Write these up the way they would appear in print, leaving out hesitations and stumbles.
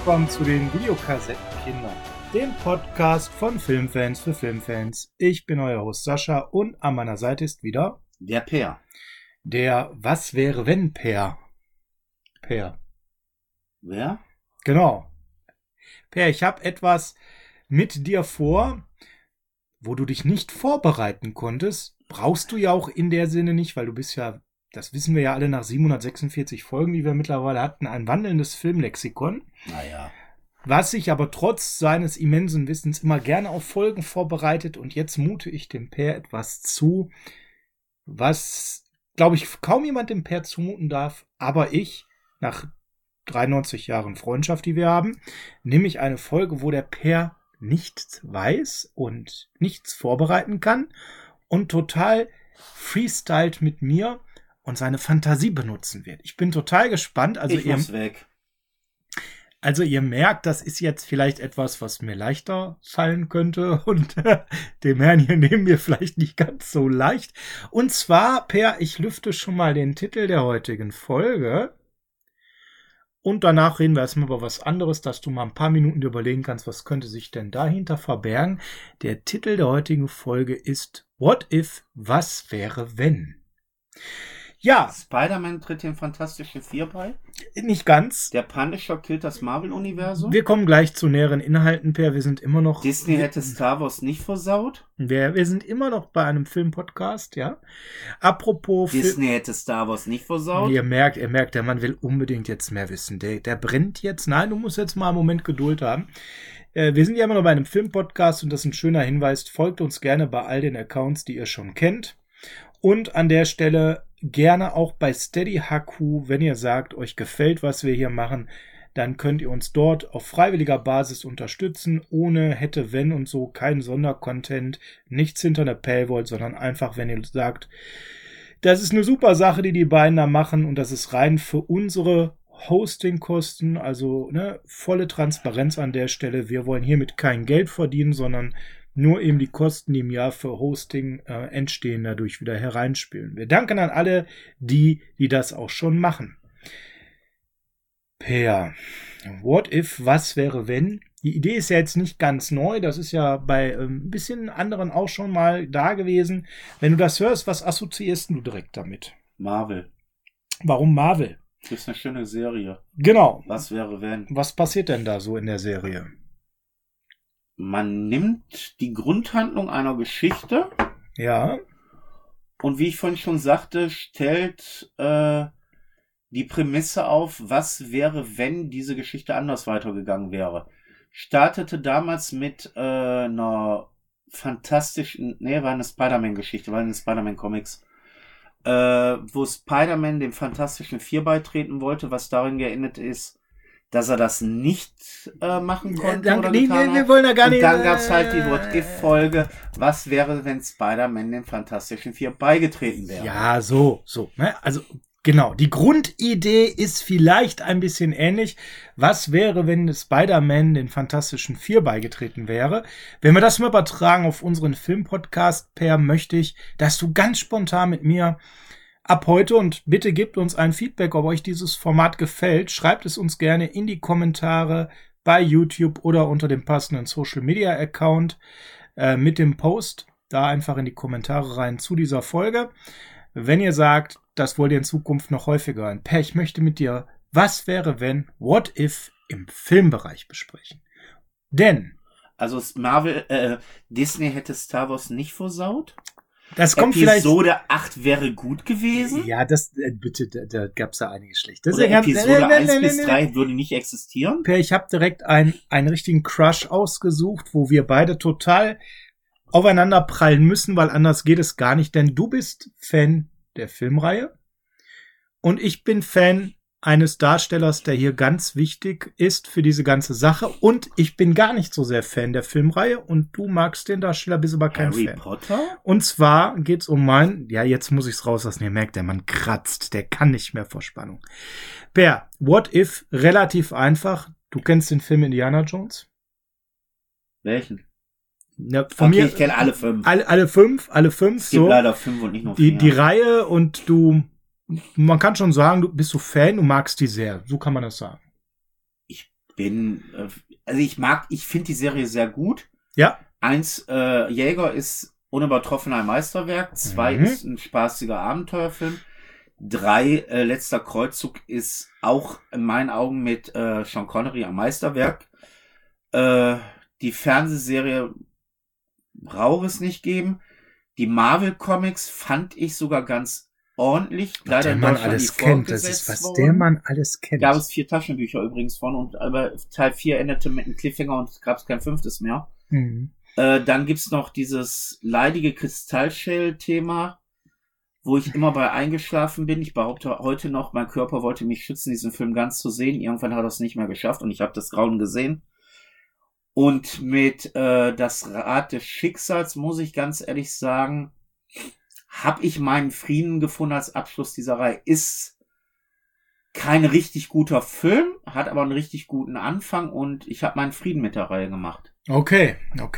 willkommen zu den Videokassettenkindern, dem Podcast von Filmfans für Filmfans. Ich bin euer Host Sascha und an meiner Seite ist wieder der Per. Der Was wäre wenn Per. Per. Wer? Genau. Per, ich habe etwas mit dir vor, wo du dich nicht vorbereiten konntest. Brauchst du ja auch in der Sinne nicht, weil du bist ja, das wissen wir ja alle nach 746 Folgen, die wir mittlerweile hatten, ein wandelndes Filmlexikon. Naja. Was sich aber trotz seines immensen Wissens immer gerne auf Folgen vorbereitet. Und jetzt mute ich dem Per etwas zu, was, glaube ich, kaum jemand dem Per zumuten darf. Aber ich, nach 93 Jahren Freundschaft, die wir haben, nehme ich eine Folge, wo der Per nichts weiß und nichts vorbereiten kann und total freestylt mit mir und seine Fantasie benutzen wird. Ich bin total gespannt. Also ich muss weg. Also ihr merkt, das ist jetzt vielleicht etwas, was mir leichter fallen könnte und dem Herrn hier neben mir vielleicht nicht ganz so leicht. Und zwar, Per, ich lüfte schon mal den Titel der heutigen Folge. Und danach reden wir erstmal über was anderes, dass du mal ein paar Minuten dir überlegen kannst, was könnte sich denn dahinter verbergen. Der Titel der heutigen Folge ist What If, was wäre wenn? Ja. Spider-Man tritt den Fantastischen Vier bei? Nicht ganz. Der Punisher killt das Marvel-Universum? Wir kommen gleich zu näheren Inhalten, Per. Wir sind immer noch... Disney hätte Star Wars nicht versaut? Wir sind immer noch bei einem Filmpodcast, ja. Apropos... Disney hätte Star Wars nicht versaut? Ihr merkt, der Mann will unbedingt jetzt mehr wissen. Der brennt jetzt. Nein, du musst jetzt mal einen Moment Geduld haben. Wir sind ja immer noch bei einem Filmpodcast und das ist ein schöner Hinweis. Folgt uns gerne bei all den Accounts, die ihr schon kennt. Und an der Stelle gerne auch bei SteadyHQ, wenn ihr sagt, euch gefällt, was wir hier machen, dann könnt ihr uns dort auf freiwilliger Basis unterstützen, ohne hätte, wenn und so, kein Sondercontent, nichts hinter einer Paywall, sondern einfach, wenn ihr sagt, das ist eine super Sache, die beiden da machen und das ist rein für unsere Hostingkosten, also volle Transparenz an der Stelle. Wir wollen hiermit kein Geld verdienen, sondern nur eben die Kosten, die im Jahr für Hosting entstehen, dadurch wieder hereinspielen. Wir danken an alle, die das auch schon machen. Per, what if, was wäre wenn? Die Idee ist ja jetzt nicht ganz neu, das ist ja bei ein bisschen anderen auch schon mal da gewesen. Wenn du das hörst, was assoziierst du direkt damit? Marvel. Warum Marvel? Das ist eine schöne Serie. Genau. Was wäre wenn? Was passiert denn da so in der Serie? Man nimmt die Grundhandlung einer Geschichte. Ja. Und wie ich vorhin schon sagte, stellt die Prämisse auf, was wäre, wenn diese Geschichte anders weitergegangen wäre. Startete damals mit einer fantastischen, war eine Spider-Man-Geschichte, war eine Spider-Man-Comics, wo Spider-Man dem Fantastischen Vier beitreten wollte, was darin geendet ist, dass er das nicht machen konnte. Wir wollen da gar nicht. Und dann gab es halt die What-If-Folge. Was wäre, wenn Spider-Man den Fantastischen Vier beigetreten wäre? Ja, so. Ne? Also, genau. Die Grundidee ist vielleicht ein bisschen ähnlich. Was wäre, wenn Spider-Man den Fantastischen Vier beigetreten wäre? Wenn wir das mal übertragen auf unseren Filmpodcast, Per, möchte ich, dass du ganz spontan mit mir ab heute, und bitte gebt uns ein Feedback, ob euch dieses Format gefällt. Schreibt es uns gerne in die Kommentare bei YouTube oder unter dem passenden Social Media Account mit dem Post. Da einfach in die Kommentare rein zu dieser Folge. Wenn ihr sagt, das wollt ihr in Zukunft noch häufiger hören. Per, ich möchte mit dir Was wäre wenn, What If im Filmbereich besprechen. Denn Disney hätte Star Wars nicht versaut? Das kommt Episode 8 wäre gut gewesen? Ja, das, bitte, da gab's ja einige schlechte. Oder Episode 1 bis 3 würde nicht existieren? Per, ich habe direkt einen richtigen Crush ausgesucht, wo wir beide total aufeinander prallen müssen, weil anders geht es gar nicht, denn du bist Fan der Filmreihe und ich bin Fan eines Darstellers, der hier ganz wichtig ist für diese ganze Sache. Und ich bin gar nicht so sehr Fan der Filmreihe und du magst den Darsteller, bist aber kein Fan. Harry Potter? Und zwar geht's um jetzt muss ich's rauslassen, ihr merkt, der Mann kratzt, der kann nicht mehr vor Spannung. Per, What If, relativ einfach. Du kennst den Film Indiana Jones? Welchen? Ja, von mir, ich kenne alle 5. Alle fünf. Es gibt so, leider 5 und nicht nur 4. Die Reihe und man kann schon sagen, du bist so Fan, du magst die sehr. So kann man das sagen. Ich finde die Serie sehr gut. Ja. 1, Jäger ist unübertroffen ein Meisterwerk. 2 ist ein spaßiger Abenteuerfilm. 3, Letzter Kreuzzug ist auch in meinen Augen mit Sean Connery ein Meisterwerk. Die Fernsehserie braucht es nicht geben. Die Marvel Comics fand ich sogar ganz ordentlich. Was der Mann alles kennt, das ist, was der Mann alles kennt. Gab es 4 Taschenbücher übrigens von, und aber Teil 4 endete mit einem Cliffhanger und es gab kein 5. mehr. Dann gibt's noch dieses leidige Kristallshell-Thema, wo ich immer bei eingeschlafen bin. Ich behaupte heute noch, mein Körper wollte mich schützen, diesen Film ganz zu sehen. Irgendwann hat er es nicht mehr geschafft und ich habe das Grauen gesehen. Und mit das Rad des Schicksals, muss ich ganz ehrlich sagen, habe ich meinen Frieden gefunden als Abschluss dieser Reihe. Ist kein richtig guter Film, hat aber einen richtig guten Anfang und ich habe meinen Frieden mit der Reihe gemacht. Okay.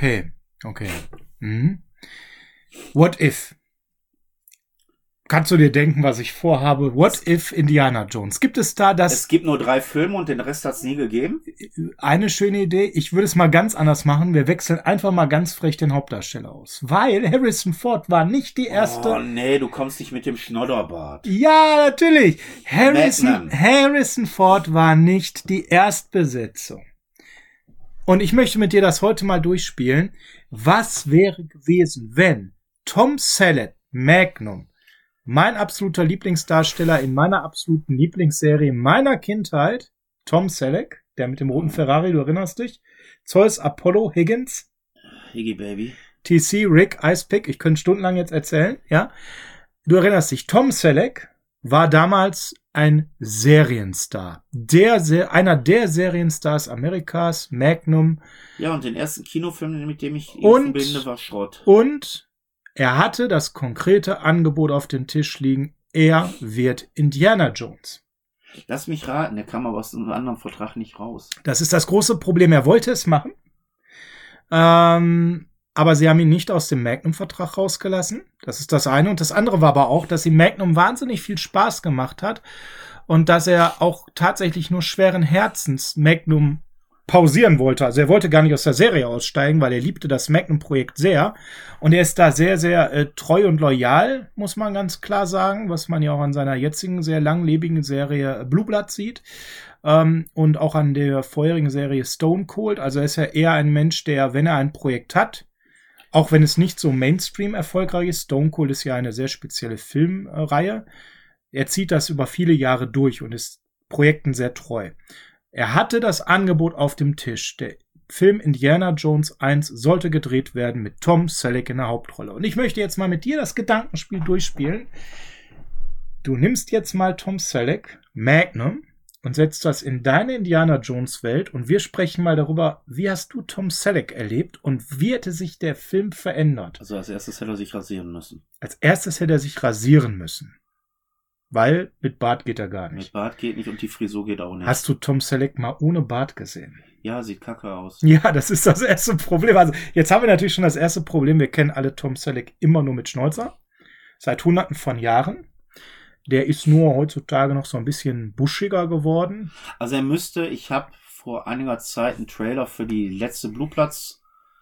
What if? Kannst du dir denken, was ich vorhabe? What if Indiana Jones? Gibt es da das... Es gibt nur 3 Filme und den Rest hat es nie gegeben. Eine schöne Idee. Ich würde es mal ganz anders machen. Wir wechseln einfach mal ganz frech den Hauptdarsteller aus. Weil Harrison Ford war nicht die erste... Oh nee, du kommst nicht mit dem Schnodderbart. Ja, natürlich. Harrison Ford war nicht die Erstbesetzung. Und ich möchte mit dir das heute mal durchspielen. Was wäre gewesen, wenn Tom Selleck, Magnum, mein absoluter Lieblingsdarsteller in meiner absoluten Lieblingsserie meiner Kindheit, Tom Selleck, der mit dem roten Ferrari, du erinnerst dich, Zeus, Apollo, Higgins, Higgy Baby, TC, Rick, Icepick, ich könnte stundenlang jetzt erzählen, ja. Du erinnerst dich, Tom Selleck war damals ein Serienstar. Einer der Serienstars Amerikas, Magnum. Ja, und den ersten Kinofilm, mit dem ich ihn verbinde, war Schrott. Und er hatte das konkrete Angebot auf dem Tisch liegen. Er wird Indiana Jones. Lass mich raten, der kam aber aus einem anderen Vertrag nicht raus. Das ist das große Problem. Er wollte es machen. Aber sie haben ihn nicht aus dem Magnum-Vertrag rausgelassen. Das ist das eine. Und das andere war aber auch, dass ihm Magnum wahnsinnig viel Spaß gemacht hat. Und dass er auch tatsächlich nur schweren Herzens Magnum pausieren wollte. Also er wollte gar nicht aus der Serie aussteigen, weil er liebte das Magnum-Projekt sehr. Und er ist da sehr, sehr treu und loyal, muss man ganz klar sagen, was man ja auch an seiner jetzigen, sehr langlebigen Serie Blue Blood sieht. Und auch an der vorherigen Serie Stone Cold. Also er ist ja eher ein Mensch, der, wenn er ein Projekt hat, auch wenn es nicht so Mainstream erfolgreich ist, Stone Cold ist ja eine sehr spezielle Filmreihe, er zieht das über viele Jahre durch und ist Projekten sehr treu. Er hatte das Angebot auf dem Tisch. Der Film Indiana Jones 1 sollte gedreht werden mit Tom Selleck in der Hauptrolle. Und ich möchte jetzt mal mit dir das Gedankenspiel durchspielen. Du nimmst jetzt mal Tom Selleck, Magnum, und setzt das in deine Indiana Jones Welt und wir sprechen mal darüber, wie hast du Tom Selleck erlebt und wie hätte sich der Film verändert? Also als erstes hätte er sich rasieren müssen. Als erstes hätte er sich rasieren müssen. Weil mit Bart geht er gar nicht. Mit Bart geht nicht und die Frisur geht auch nicht. Hast du Tom Selleck mal ohne Bart gesehen? Ja, sieht kacke aus. Ja, das ist das erste Problem. Also jetzt haben wir natürlich schon das erste Problem. Wir kennen alle Tom Selleck immer nur mit Schnäuzer. Seit Hunderten von Jahren. Der ist nur heutzutage noch so ein bisschen buschiger geworden. Also er müsste, ich habe vor einiger Zeit einen Trailer für die letzte Blue Platz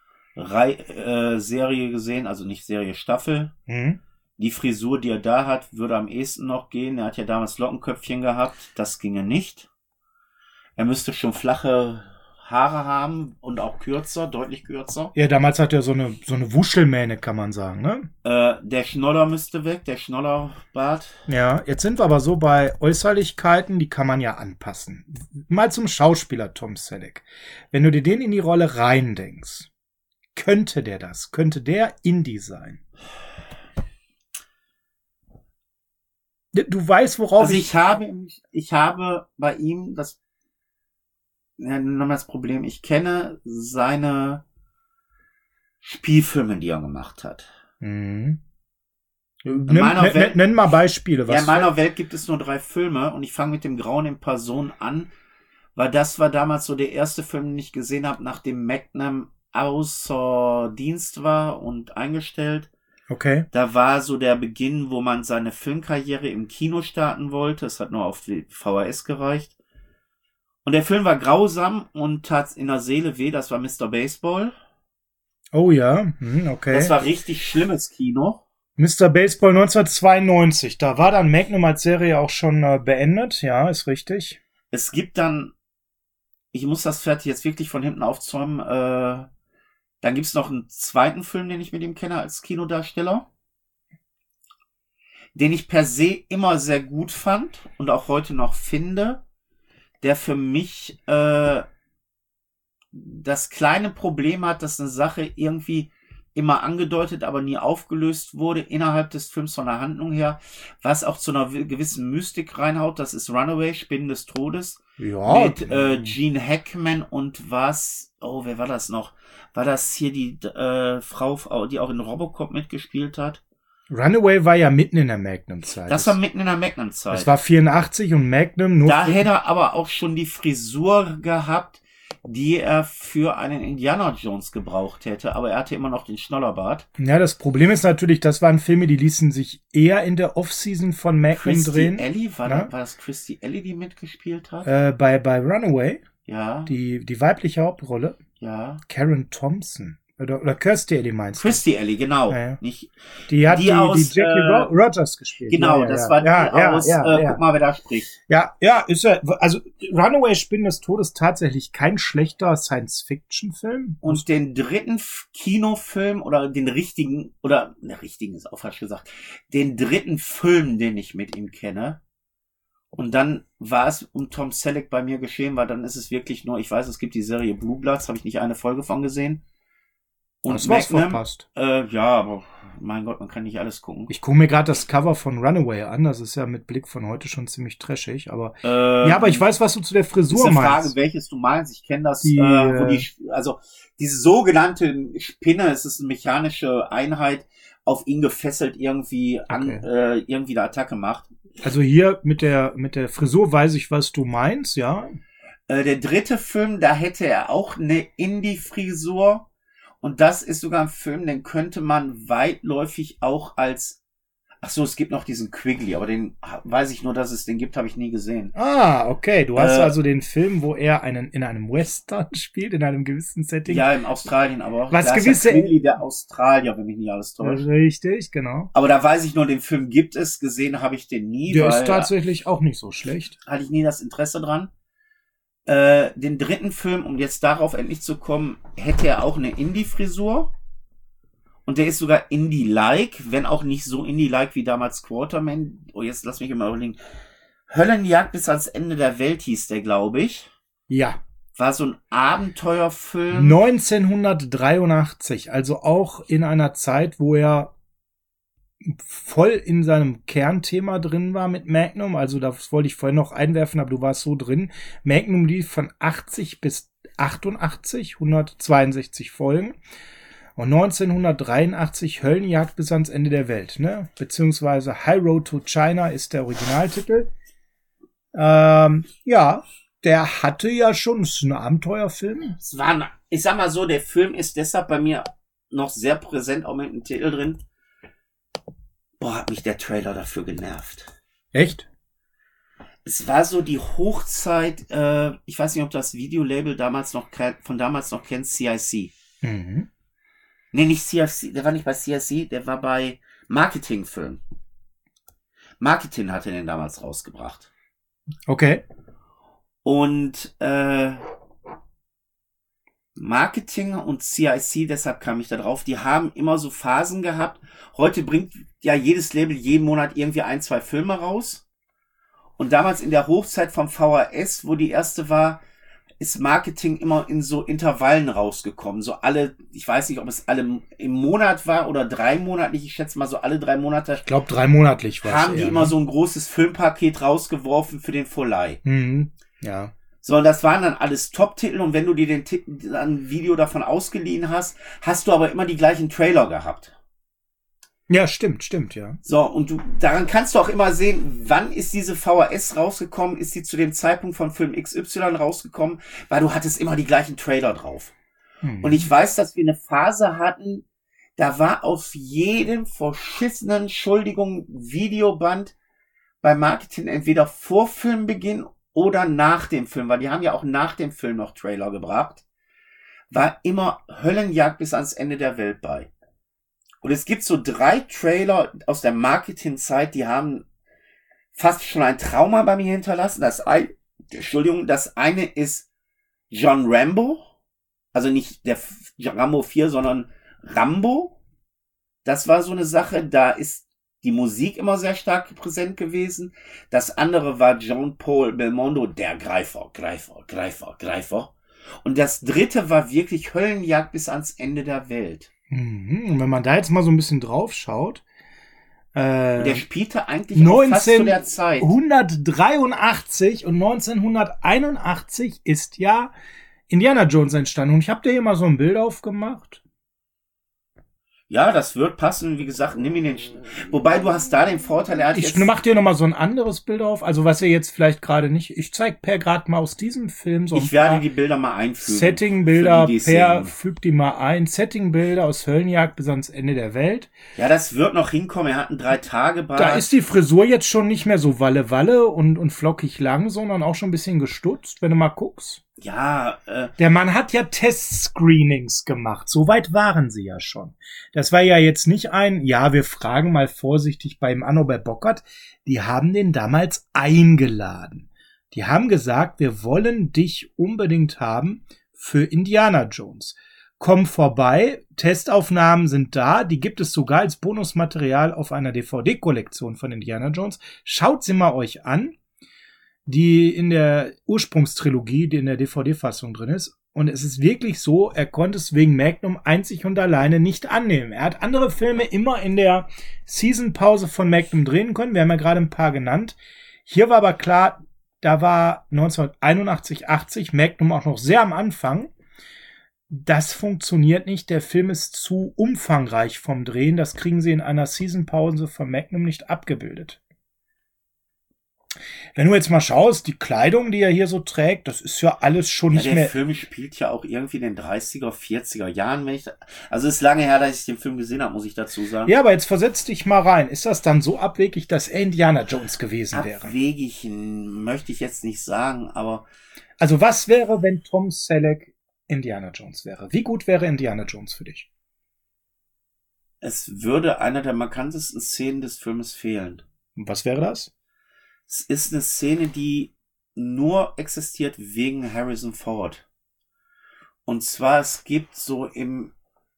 Serie gesehen, also nicht Serie, Staffel. Die Frisur, die er da hat, würde am ehesten noch gehen. Er hat ja damals Lockenköpfchen gehabt, das ginge nicht. Er müsste schon flache Haare haben und auch kürzer, deutlich kürzer. Ja, damals hat er so eine Wuschelmähne, kann man sagen, ne? Der Schnodder müsste weg, der Schnodderbart. Ja, jetzt sind wir aber so bei Äußerlichkeiten, die kann man ja anpassen. Mal zum Schauspieler Tom Selleck. Wenn du dir den in die Rolle reindenkst, könnte der Indie sein? Du weißt, worauf also ich habe bei ihm das Problem, ich kenne seine Spielfilme, die er gemacht hat. Nenn mal Beispiele. In meiner Welt gibt es nur 3 Filme und ich fange mit dem Grauen in Person an, weil das war damals so der erste Film, den ich gesehen habe, nachdem Magnum außer Dienst war und eingestellt. Okay. Da war so der Beginn, wo man seine Filmkarriere im Kino starten wollte. Es hat nur auf die VHS gereicht. Und der Film war grausam und tat in der Seele weh. Das war Mr. Baseball. Oh ja, okay. Das war richtig schlimmes Kino. Mr. Baseball 1992. Da war dann Magnum als Serie auch schon beendet. Ja, ist richtig. Es gibt dann, ich muss das fertig jetzt wirklich von hinten aufzäumen, dann gibt's noch einen zweiten Film, den ich mit ihm kenne als Kinodarsteller, den ich per se immer sehr gut fand und auch heute noch finde, der für mich das kleine Problem hat, dass eine Sache irgendwie immer angedeutet, aber nie aufgelöst wurde innerhalb des Films von der Handlung her, was auch zu einer gewissen Mystik reinhaut. Das ist Runaway, Spinnen des Todes, Ja. mit Gene Hackman und wer war das noch? War das hier die Frau, die auch in Robocop mitgespielt hat? Runaway war ja mitten in der Magnum-Zeit. Das war mitten in der Magnum-Zeit. Das war 84 und Magnum nur. Da hätte er aber auch schon die Frisur gehabt, die er für einen Indiana Jones gebraucht hätte, aber er hatte immer noch den Schnollerbart. Ja, das Problem ist natürlich, das waren Filme, die ließen sich eher in der Off-Season von Magnum drehen. War das Christy Alley, die mitgespielt hat? Bei Runaway, Ja. die weibliche Hauptrolle, Ja. Karen Thompson. Oder Kirstie Alley meinst du? Christy Alley, genau. Ja. Nicht, Die hat die die aus, Jackie Rogers gespielt. genau, Ja, das ja. war die Ja, aus, ja. guck mal, wer da spricht. Ja, ist ja, also Runaway Spinnen des Todes tatsächlich kein schlechter Science-Fiction-Film. Und den dritten Kinofilm oder den richtigen ist auch falsch gesagt, den dritten Film, den ich mit ihm kenne. Und dann war es um Tom Selleck bei mir geschehen, weil dann ist es wirklich nur, ich weiß, es gibt die Serie Blue Bloods, habe ich nicht eine Folge von gesehen. Und Das war's Magnum, verpasst. ja, aber mein Gott, man kann nicht alles gucken. Ich gucke mir gerade das Cover von Runaway an. Das ist ja mit Blick von heute schon ziemlich trashig. Aber ja, aber ich weiß, was du zu der Frisur ist eine meinst. Frage, welches du meinst. Ich kenne das, Die, also diese sogenannte Spinne, es ist eine mechanische Einheit, auf ihn gefesselt irgendwie irgendwie eine Attacke macht. Also hier mit der Frisur weiß ich, was du meinst, ja. Der dritte Film, da hätte er auch eine Indie-Frisur. Und das ist sogar ein Film, den könnte man weitläufig auch als, ach so, es gibt noch diesen Quigley, aber den weiß ich nur, dass es den gibt, habe ich nie gesehen. Ah, okay. Du hast also den Film, wo er in einem Western spielt, in einem gewissen Setting. Ja, in Australien, aber Was da gewisse ist der Quigley, der Australier, wenn mich nicht alles täuscht. Richtig, genau. Aber da weiß ich nur, den Film gibt es, gesehen habe ich den nie. Der weil ist tatsächlich auch nicht so schlecht. hatte ich nie das Interesse dran. Den dritten Film, um jetzt darauf endlich zu kommen, hätte er auch eine Indie-Frisur. Und der ist sogar Indie-like, wenn auch nicht so Indie-like wie damals Quarterman. Oh, jetzt lass mich mal überlegen. Höllenjagd bis ans Ende der Welt hieß der, glaube ich. Ja. War so ein Abenteuerfilm. 1983, also auch in einer Zeit, wo er voll in seinem Kernthema drin war mit Magnum. Also das wollte ich vorhin noch einwerfen, aber du warst so drin. Magnum lief von 80 bis 88, 162 Folgen. Und 1983 Höllenjagd bis ans Ende der Welt, ne? Beziehungsweise High Road to China ist der Originaltitel. Ja, der hatte ja schon, ist ein Abenteuerfilm. Es war, ich sag mal so, der Film ist deshalb bei mir noch sehr präsent, auch mit dem Titel drin. Boah, hat mich der Trailer dafür genervt. Echt? Es war so die Hochzeit, ich weiß nicht, ob das Videolabel von damals noch kennt, CIC. Mhm. Nee, nicht CIC, der war nicht bei CIC, der war bei Marketingfilm. Marketing hatte den damals rausgebracht. Okay. Und Marketing und CIC, deshalb kam ich da drauf, die haben immer so Phasen gehabt. Heute bringt ja jedes Label jeden Monat irgendwie 1, 2 Filme raus. Und damals in der Hochzeit vom VHS, wo die erste war, ist Marketing immer in so Intervallen rausgekommen. So alle, ich weiß nicht, ob es alle im Monat war oder 3 monatlich, ich schätze mal so alle 3 Monate. Ich glaube 3 monatlich war es. Haben die immer so ein großes Filmpaket rausgeworfen für den Verleih. Mhm. Ja. So, und das waren dann alles Top-Titel und wenn du dir ein Video davon ausgeliehen hast, hast du aber immer die gleichen Trailer gehabt. Ja, stimmt, ja. So, und daran kannst du auch immer sehen, wann ist diese VHS rausgekommen, ist die zu dem Zeitpunkt von Film XY rausgekommen, weil du hattest immer die gleichen Trailer drauf. Und ich weiß, dass wir eine Phase hatten, da war auf jedem verschissenen, Videoband bei Marketing entweder vor Filmbeginn oder nach dem Film, weil die haben ja auch nach dem Film noch Trailer gebracht, war immer Höllenjagd bis ans Ende der Welt bei. Und es gibt so 3 Trailer aus der Marketingzeit, die haben fast schon ein Trauma bei mir hinterlassen. Das eine ist John Rambo, also nicht der Rambo 4, sondern Rambo. Das war so eine Sache, da ist die Musik immer sehr stark präsent gewesen. Das andere war Jean-Paul Belmondo, der Greifer. Und das dritte war wirklich Höllenjagd bis ans Ende der Welt. Und wenn man da jetzt mal so ein bisschen drauf schaut, der spielte eigentlich auch fast zu der Zeit. 1983 und 1981 ist ja Indiana Jones entstanden. Und ich habe dir hier mal so ein Bild aufgemacht. Ja, das wird passen. Wie gesagt, nimm ihn wobei du hast da den Vorteil, ich mach dir noch mal so ein anderes Bild auf. Also was ihr jetzt vielleicht gerade nicht. Ich zeig Per gerade mal aus diesem Film so. Ich werde die Bilder mal einfügen. Settingbilder. Per fügt die mal ein. Settingbilder aus Höllenjagd bis ans Ende der Welt. Ja, das wird noch hinkommen. Er hat einen 3-Tage-Bart. Da ist die Frisur jetzt schon nicht mehr so Walle und flockig lang, sondern auch schon ein bisschen gestutzt, wenn du mal guckst. Ja, der Mann hat ja Test-Screenings gemacht. So weit waren sie ja schon. Das war ja jetzt nicht wir fragen mal vorsichtig beim Anno bei Bockert. Die haben den damals eingeladen. Die haben gesagt, wir wollen dich unbedingt haben für Indiana Jones. Komm vorbei, Testaufnahmen sind da, die gibt es sogar als Bonusmaterial auf einer DVD-Kollektion von Indiana Jones. Schaut sie mal euch an. Die in der Ursprungstrilogie, die in der DVD-Fassung drin ist. Und es ist wirklich so, er konnte es wegen Magnum einzig und alleine nicht annehmen. Er hat andere Filme immer in der Season-Pause von Magnum drehen können. Wir haben ja gerade ein paar genannt. Hier war aber klar, da war 1981, 80 Magnum auch noch sehr am Anfang. Das funktioniert nicht. Der Film ist zu umfangreich vom Drehen. Das kriegen sie in einer Season-Pause von Magnum nicht abgebildet. Wenn du jetzt mal schaust, die Kleidung, die er hier so trägt, das ist ja alles schon nicht mehr... Der Film spielt ja auch irgendwie in den 30er, 40er Jahren. Also ist lange her, dass ich den Film gesehen habe, muss ich dazu sagen. Ja, aber jetzt versetz dich mal rein. Ist das dann so abwegig, dass er Indiana Jones gewesen wäre? Abwegig möchte ich jetzt nicht sagen, aber... Also was wäre, wenn Tom Selleck Indiana Jones wäre? Wie gut wäre Indiana Jones für dich? Es würde einer der markantesten Szenen des Filmes fehlen. Und was wäre das? Es ist eine Szene, die nur existiert wegen Harrison Ford. Und zwar, es gibt so im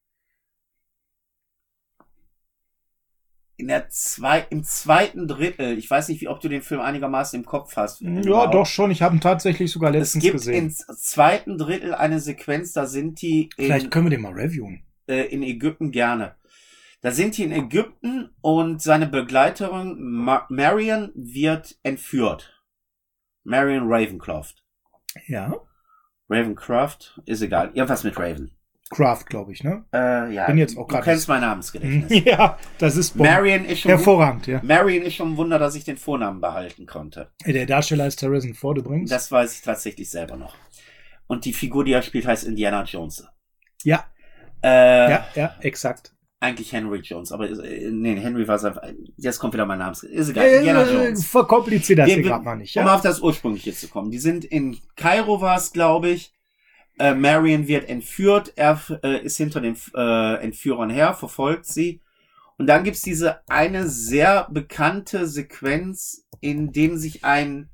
zweiten Drittel, ich weiß nicht, ob du den Film einigermaßen im Kopf hast. Ja, doch schon, ich habe ihn tatsächlich sogar letztens gesehen. Es gibt im zweiten Drittel eine Sequenz, da sind die Vielleicht können wir den mal reviewen. In Ägypten gerne. Da sind die in Ägypten und seine Begleiterin Marion wird entführt. Marion Ravencroft. Ja. Ravencroft, ist egal. Irgendwas mit Raven. Craft, glaube ich, ne? Ja. Bin jetzt auch du kennst mein Namensgedächtnis. Ja, das ist Marion ist schon hervorragend, ja. Marion ist schon ein Wunder, dass ich den Vornamen behalten konnte. Der Darsteller ist Harrison Ford übrigens. Das weiß ich tatsächlich selber noch. Und die Figur, die er spielt, heißt Indiana Jones. Ja. Ja, exakt. Eigentlich Henry Jones, aber Henry war es einfach. Jetzt kommt wieder mein Name. Ist egal. Indiana Jones. Verkompliziert das hier gerade mal nicht. Um auf das Ursprüngliche zu kommen. Die sind in Kairo, war es, glaube ich. Marion wird entführt. Er ist hinter den Entführern her, verfolgt sie. Und dann gibt's diese eine sehr bekannte Sequenz, in dem sich ein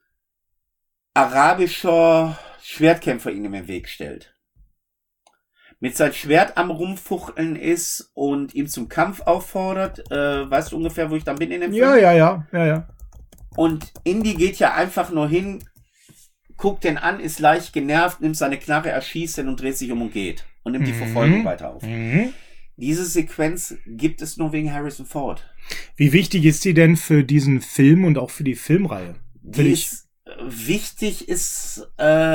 arabischer Schwertkämpfer ihm im Weg stellt. Mit seinem Schwert am Rumfuchteln ist und ihm zum Kampf auffordert. Weißt du ungefähr, wo ich dann bin in dem Film? Ja. Und Indy geht ja einfach nur hin, guckt den an, ist leicht genervt, nimmt seine Knarre, erschießt ihn und dreht sich um und geht. Und nimmt die Verfolgung weiter auf. Diese Sequenz gibt es nur wegen Harrison Ford. Wie wichtig ist die denn für diesen Film und auch für die Filmreihe? Wichtig ist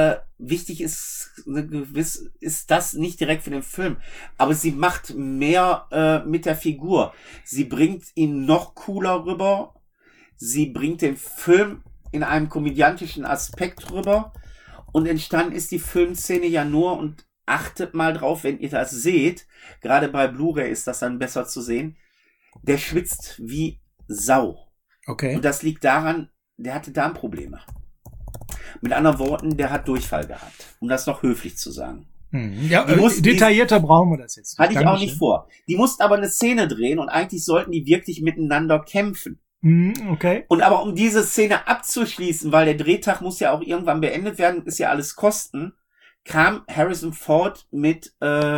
das nicht direkt für den Film, aber sie macht mehr mit der Figur. Sie bringt ihn noch cooler rüber. Sie bringt den Film in einem komödiantischen Aspekt rüber. Und entstanden ist die Filmszene ja nur, und achtet mal drauf, wenn ihr das seht, gerade bei Blu-ray ist das dann besser zu sehen, der schwitzt wie Sau. Okay. Und das liegt daran, der hatte Darmprobleme. Mit anderen Worten, der hat Durchfall gehabt, um das noch höflich zu sagen. Ja, detaillierter brauchen wir das jetzt nicht. Hatte ich auch nicht vor. Die mussten aber eine Szene drehen und eigentlich sollten die wirklich miteinander kämpfen. Okay. Und aber um diese Szene abzuschließen, weil der Drehtag muss ja auch irgendwann beendet werden, ist ja alles Kosten, kam Harrison Ford mit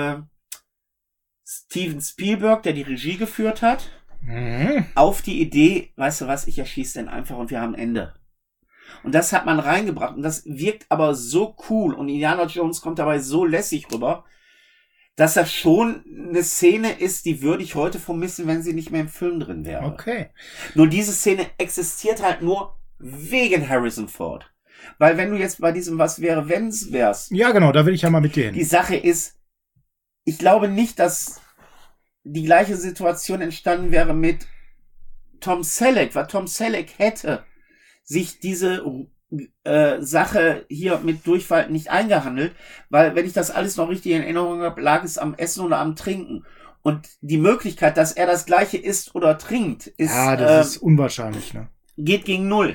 Steven Spielberg, der die Regie geführt hat, auf die Idee, weißt du was, ich erschieße den einfach und wir haben ein Ende. Und das hat man reingebracht und das wirkt aber so cool und Indiana Jones kommt dabei so lässig rüber, dass das schon eine Szene ist, die würde ich heute vermissen, wenn sie nicht mehr im Film drin wäre. Okay. Nur diese Szene existiert halt nur wegen Harrison Ford. Weil wenn du jetzt bei diesem Was wäre, wenn's wärst. Ja, genau, da will ich ja mal mit dir hin. Die Sache ist, ich glaube nicht, dass die gleiche Situation entstanden wäre mit Tom Selleck, weil Tom Selleck hätte sich diese Sache hier mit Durchfall nicht eingehandelt, weil wenn ich das alles noch richtig in Erinnerung habe, lag es am Essen oder am Trinken. Und die Möglichkeit, dass er das Gleiche isst oder trinkt, ist, ja, das ist unwahrscheinlich, ne? Geht gegen 0.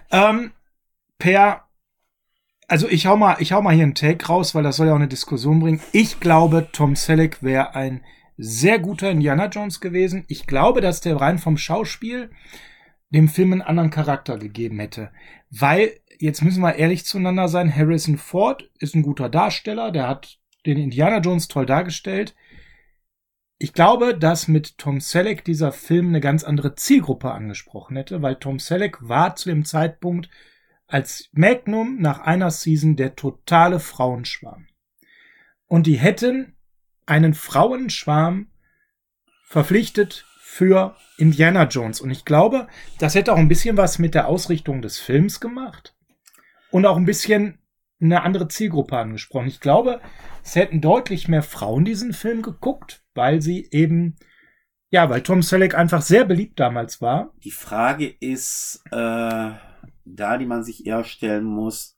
Also ich hau mal hier einen Take raus, weil das soll ja auch eine Diskussion bringen. Ich glaube, Tom Selleck wäre ein sehr guter Indiana Jones gewesen. Ich glaube, dass der rein vom Schauspiel dem Film einen anderen Charakter gegeben hätte. Weil, jetzt müssen wir ehrlich zueinander sein, Harrison Ford ist ein guter Darsteller, der hat den Indiana Jones toll dargestellt. Ich glaube, dass mit Tom Selleck dieser Film eine ganz andere Zielgruppe angesprochen hätte, weil Tom Selleck war zu dem Zeitpunkt als Magnum nach einer Season der totale Frauenschwarm. Und die hätten einen Frauenschwarm verpflichtet für Indiana Jones. Und ich glaube, das hätte auch ein bisschen was mit der Ausrichtung des Films gemacht und auch ein bisschen eine andere Zielgruppe angesprochen. Ich glaube, es hätten deutlich mehr Frauen diesen Film geguckt, weil sie eben, ja, weil Tom Selleck einfach sehr beliebt damals war. Die Frage ist, die man sich eher stellen muss,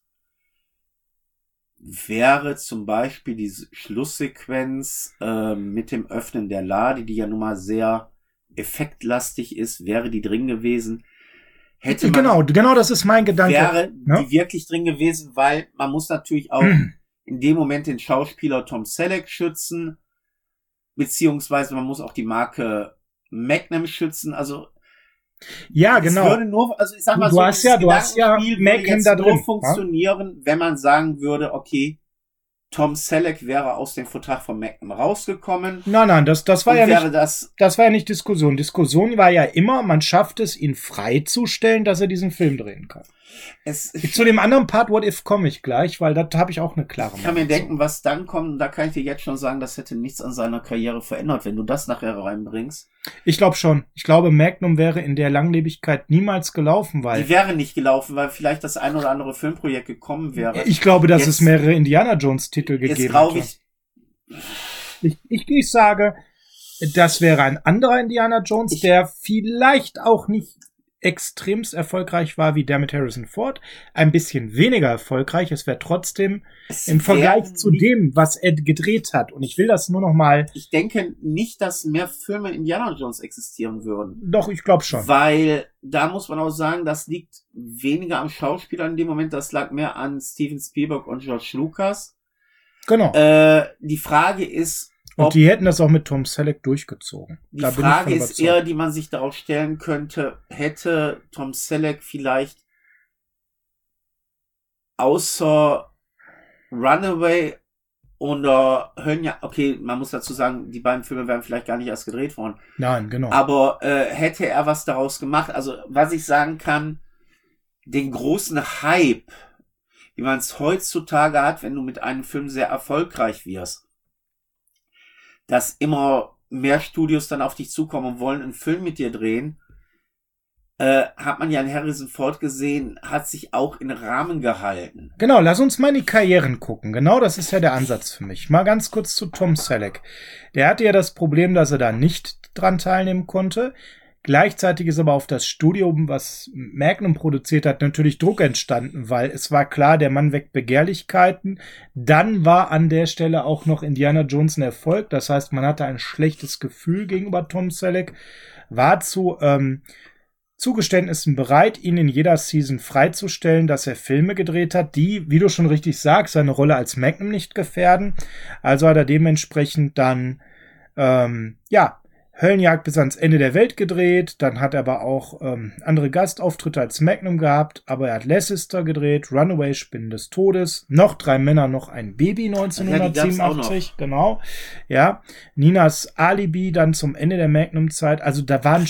wäre zum Beispiel die Schlusssequenz mit dem Öffnen der Lade, die ja nun mal sehr effektlastig ist, wäre die drin gewesen. Hätte man, genau, das ist mein Gedanke. Wäre die wirklich drin gewesen, weil man muss natürlich auch in dem Moment den Schauspieler Tom Selleck schützen, beziehungsweise man muss auch die Marke Magnum schützen, also ja, genau. Würde nur, also ich sag mal du hast ja Magnum da drin. Nur funktionieren, wenn man sagen würde, okay, Tom Selleck wäre aus dem Vertrag von Magnum rausgekommen. Nein, das war ja nicht, das war ja nicht Diskussion. Diskussion war ja immer, man schafft es, ihn freizustellen, dass er diesen Film drehen kann. Zu dem anderen Part What If komme ich gleich, weil da habe ich auch eine klare Meinung. Ich kann mir denken, was dann kommt, und da kann ich dir jetzt schon sagen, das hätte nichts an seiner Karriere verändert, wenn du das nachher reinbringst. Ich glaube schon. Ich glaube, Magnum wäre in der Langlebigkeit niemals gelaufen, weil... Die wäre nicht gelaufen, weil vielleicht das ein oder andere Filmprojekt gekommen wäre. Ich glaube, dass es mehrere Indiana Jones Titel gegeben hätte. Ich sage, das wäre ein anderer Indiana Jones, der vielleicht auch nicht extremst erfolgreich war wie der mit Harrison Ford, ein bisschen weniger erfolgreich. Es wäre trotzdem im Vergleich zu dem, was er gedreht hat. Und ich will das nur noch mal... Ich denke nicht, dass mehr Filme Indiana Jones existieren würden. Doch, ich glaube schon. Weil da muss man auch sagen, das liegt weniger am Schauspieler in dem Moment, das lag mehr an Steven Spielberg und George Lucas. Genau. Die Frage ist, und die hätten das auch mit Tom Selleck durchgezogen. Die Frage ist eher, die man sich darauf stellen könnte, hätte Tom Selleck vielleicht außer Runaway oder Höllenjagd, okay, man muss dazu sagen, die beiden Filme wären vielleicht gar nicht erst gedreht worden. Nein, genau. Aber hätte er was daraus gemacht? Also, was ich sagen kann, den großen Hype, wie man es heutzutage hat, wenn du mit einem Film sehr erfolgreich wirst, dass immer mehr Studios dann auf dich zukommen und wollen einen Film mit dir drehen, hat man ja in Harrison Ford gesehen, hat sich auch in Rahmen gehalten. Genau, lass uns mal in die Karrieren gucken. Genau, das ist ja der Ansatz für mich. Mal ganz kurz zu Tom Selleck. Der hatte ja das Problem, dass er da nicht dran teilnehmen konnte. Gleichzeitig ist aber auf das Studio, was Magnum produziert hat, natürlich Druck entstanden, weil es war klar, der Mann weckt Begehrlichkeiten. Dann war an der Stelle auch noch Indiana Jones ein Erfolg. Das heißt, man hatte ein schlechtes Gefühl gegenüber Tom Selleck. War zu Zugeständnissen bereit, ihn in jeder Season freizustellen, dass er Filme gedreht hat, die, wie du schon richtig sagst, seine Rolle als Magnum nicht gefährden. Also hat er dementsprechend dann, Höllenjagd bis ans Ende der Welt gedreht. Dann hat er aber auch andere Gastauftritte als Magnum gehabt. Aber er hat Leicester gedreht, Runaway, Spinnen des Todes, noch 3 Männer, noch ein Baby 1987. Genau. Ja. Ninas Alibi dann zum Ende der Magnum-Zeit. Also da waren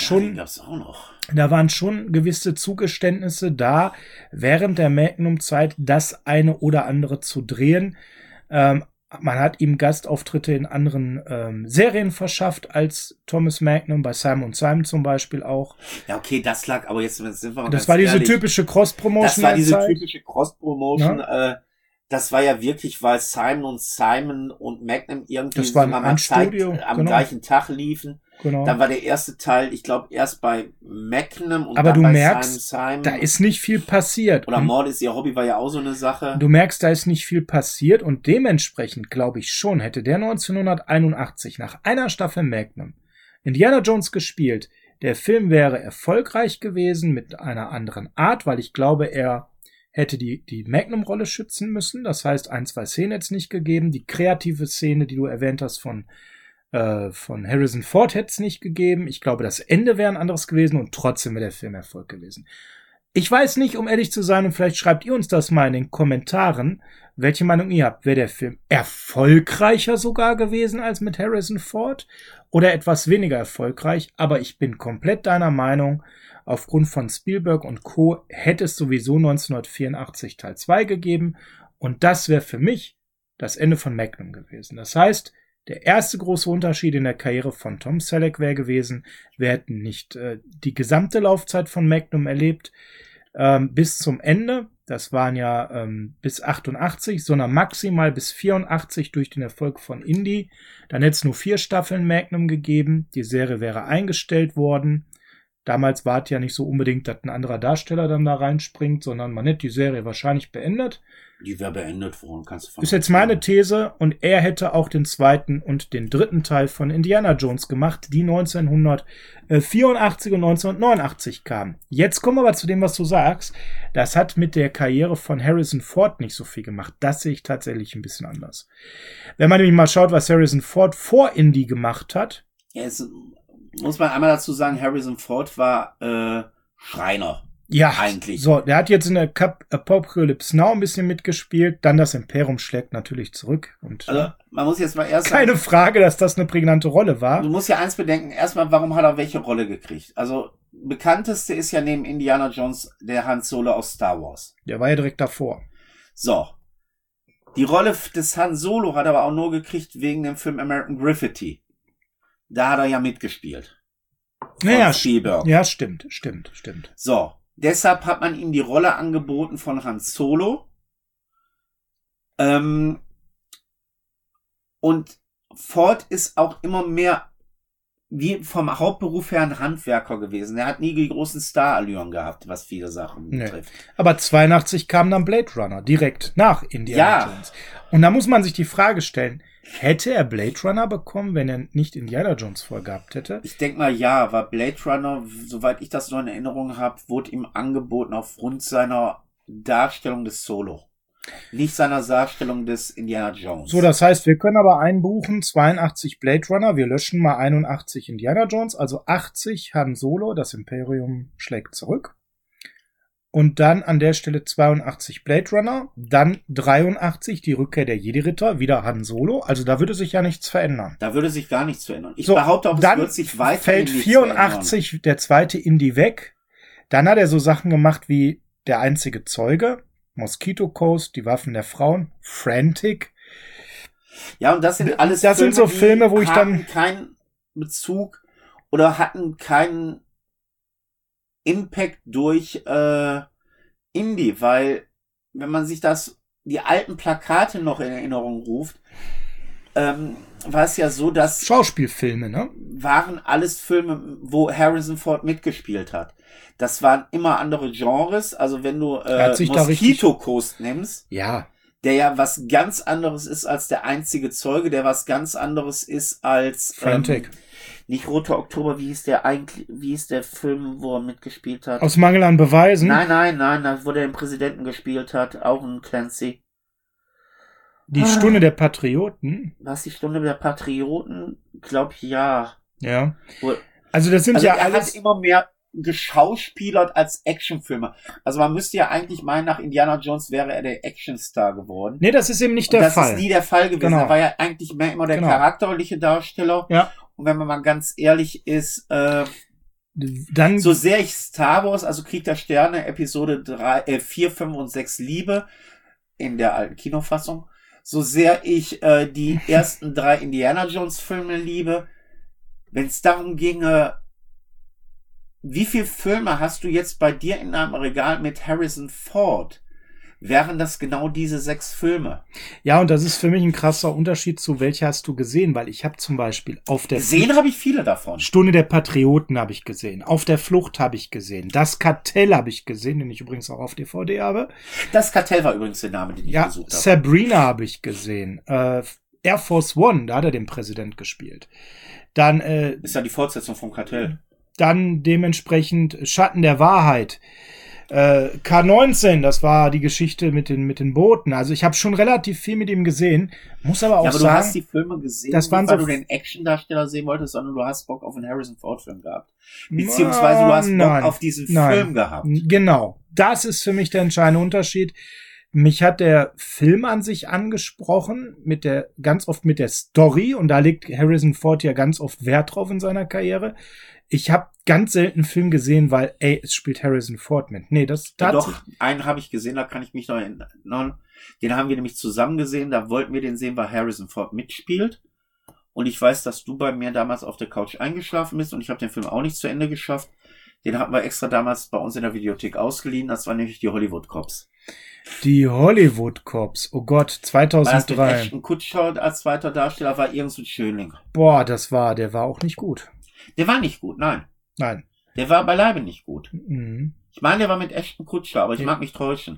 Da waren schon gewisse Zugeständnisse da, während der Magnum-Zeit das eine oder andere zu drehen. Man hat ihm Gastauftritte in anderen Serien verschafft als Thomas Magnum, bei Simon & Simon zum Beispiel auch. Ja, okay, das lag, aber jetzt sind wir mal Das war diese ehrlich, typische Cross-Promotion. Das war diese typische Cross-Promotion. Ja. Das war ja wirklich, weil Simon & Simon und Magnum irgendwie das war ein Studio, am gleichen Tag liefen. Genau. Dann war der erste Teil, ich glaube, erst bei Magnum und aber dann du bei merkst, Simon. Da ist nicht viel passiert. Oder Mord ist ihr Hobby war ja auch so eine Sache. Du merkst, da ist nicht viel passiert und dementsprechend, glaube ich schon, hätte der 1981 nach einer Staffel Magnum Indiana Jones gespielt. Der Film wäre erfolgreich gewesen mit einer anderen Art, weil ich glaube, er hätte die Magnum-Rolle schützen müssen. Das heißt, 1, 2 Szenen hätte es nicht gegeben. Die kreative Szene, die du erwähnt hast von Harrison Ford hätte es nicht gegeben. Ich glaube, das Ende wäre ein anderes gewesen und trotzdem wäre der Film Erfolg gewesen. Ich weiß nicht, um ehrlich zu sein, und vielleicht schreibt ihr uns das mal in den Kommentaren, welche Meinung ihr habt. Wäre der Film erfolgreicher sogar gewesen als mit Harrison Ford oder etwas weniger erfolgreich? Aber ich bin komplett deiner Meinung, aufgrund von Spielberg und Co. hätte es sowieso 1984 Teil 2 gegeben und das wäre für mich das Ende von Magnum gewesen. Das heißt, der erste große Unterschied in der Karriere von Tom Selleck wäre gewesen, wir hätten nicht die gesamte Laufzeit von Magnum erlebt bis zum Ende. Das waren ja bis 88, sondern maximal bis 84 durch den Erfolg von Indy. Dann hätte es nur 4 Staffeln Magnum gegeben. Die Serie wäre eingestellt worden. Damals war es ja nicht so unbedingt, dass ein anderer Darsteller dann da reinspringt, sondern man hätte die Serie wahrscheinlich beendet. Die wäre beendet worden, kannst du ist jetzt meine These und er hätte auch den 2. und den 3. Teil von Indiana Jones gemacht, die 1984 und 1989 kamen. Jetzt kommen wir aber zu dem, was du sagst. Das hat mit der Karriere von Harrison Ford nicht so viel gemacht. Das sehe ich tatsächlich ein bisschen anders. Wenn man nämlich mal schaut, was Harrison Ford vor Indy gemacht hat. Ja, jetzt muss man einmal dazu sagen, Harrison Ford war Schreiner. Ja, eigentlich. So, der hat jetzt in der Apocalypse Now ein bisschen mitgespielt, dann das Imperium schlägt natürlich zurück. Und, also, man muss jetzt mal erst keine Frage, dass das eine prägnante Rolle war. Du musst ja eins bedenken, erstmal, warum hat er welche Rolle gekriegt? Also, bekannteste ist ja neben Indiana Jones der Han Solo aus Star Wars. Der war ja direkt davor. So. Die Rolle des Han Solo hat er aber auch nur gekriegt wegen dem Film American Graffiti. Da hat er ja mitgespielt. Ja, Spielberg. Ja, stimmt. So. Deshalb hat man ihm die Rolle angeboten von Han Solo. Und Ford ist auch immer mehr wie vom Hauptberuf her ein Handwerker gewesen. Er hat nie die großen Star-Allüren gehabt, was viele Sachen betrifft. Aber 82 kam dann Blade Runner, direkt nach Indiana Jones. Und da muss man sich die Frage stellen, hätte er Blade Runner bekommen, wenn er nicht Indiana Jones vorgehabt hätte? Ich denke mal ja, weil Blade Runner, soweit ich das noch in Erinnerung habe, wurde ihm angeboten aufgrund seiner Darstellung des Solo. Nicht seiner Darstellung des Indiana Jones. So, das heißt, wir können aber einbuchen 82 Blade Runner, wir löschen mal 81 Indiana Jones, also 80 Han Solo, das Imperium schlägt zurück. Und dann an der Stelle 82 Blade Runner, dann 83 die Rückkehr der Jedi-Ritter, wieder Han Solo. Also da würde sich ja nichts verändern. Da würde sich gar nichts verändern. Ich behaupte auch, es wird sich weiter fällt 84 der zweite Indy weg. Dann hat er so Sachen gemacht wie Der einzige Zeuge, Mosquito Coast, Die Waffen der Frauen, Frantic. Ja, und das sind alles das Filme, sind so Filme, wo ich dann keinen Bezug oder hatten keinen Impact durch Indie, weil wenn man sich die alten Plakate noch in Erinnerung ruft, war es ja so, dass Schauspielfilme, ne? Waren alles Filme, wo Harrison Ford mitgespielt hat. Das waren immer andere Genres, also wenn du Mosquito Coast nimmst, ja, der ja was ganz anderes ist als der einzige Zeuge, der was ganz anderes ist als Frantic. Nicht Roter Oktober, wie hieß der Film, wo er mitgespielt hat? Aus Mangel an Beweisen? Nein, wo der den Präsidenten gespielt hat, auch ein Clancy. Die Stunde der Patrioten? Was, die Stunde der Patrioten? Glaub ja. Ja. Also das sind ja er alles... hat immer mehr geschauspielert als Actionfilme. Also man müsste ja eigentlich meinen, nach Indiana Jones wäre er der Actionstar geworden. Nee, das ist eben nicht der Fall. Das ist nie der Fall gewesen. Genau. Er war ja eigentlich mehr immer der charakterliche Darsteller. Ja. Und wenn man mal ganz ehrlich ist, dann so sehr ich Star Wars, also Krieg der Sterne, Episode 4, 5 und 6 liebe, in der alten Kinofassung, so sehr ich die ersten 3 Indiana Jones Filme liebe, wenn es darum ginge, wie viele Filme hast du jetzt bei dir in einem Regal mit Harrison Ford? Wären das genau diese 6 Filme? Ja, und das ist für mich ein krasser Unterschied zu welcher hast du gesehen, weil ich habe zum Beispiel auf der Gesehen habe ich viele davon. Stunde der Patrioten habe ich gesehen, Auf der Flucht habe ich gesehen, Das Kartell habe ich gesehen, den ich übrigens auch auf DVD habe. Das Kartell war übrigens der Name, den ich gesucht habe. Sabrina habe ich gesehen, Air Force One, da hat er den Präsident gespielt. Dann ist ja die Fortsetzung vom Kartell. Dann dementsprechend Schatten der Wahrheit. K-19, das war die Geschichte mit den Booten. Also ich habe schon relativ viel mit ihm gesehen. Muss aber auch sagen... du hast die Filme gesehen, das waren weil so du den Actiondarsteller sehen wolltest, sondern du hast Bock auf einen Harrison Ford-Film gehabt. Beziehungsweise du hast Bock auf diesen Film gehabt. Genau. Das ist für mich der entscheidende Unterschied. Mich hat der Film an sich angesprochen, ganz oft mit der Story. Und da legt Harrison Ford ja ganz oft Wert drauf in seiner Karriere. Ich habe ganz selten einen Film gesehen, weil, es spielt Harrison Ford mit. Nee, das doch, einen habe ich gesehen, da kann ich mich noch erinnern. Den haben wir nämlich zusammen gesehen, da wollten wir den sehen, weil Harrison Ford mitspielt. Und ich weiß, dass du bei mir damals auf der Couch eingeschlafen bist und ich habe den Film auch nicht zu Ende geschafft. Den hatten wir extra damals bei uns in der Videothek ausgeliehen, das war nämlich die Hollywood Cops. Die Hollywood Cops, oh Gott, 2003. War das mit Ashton Kutcher als zweiter Darsteller, war irgend so ein Schönling. Boah, der war auch nicht gut. Der war nicht gut, nein. Nein. Der war beileibe nicht gut. Mhm. Ich meine, der war mit Ashton Kutcher, aber ich mag mich täuschen.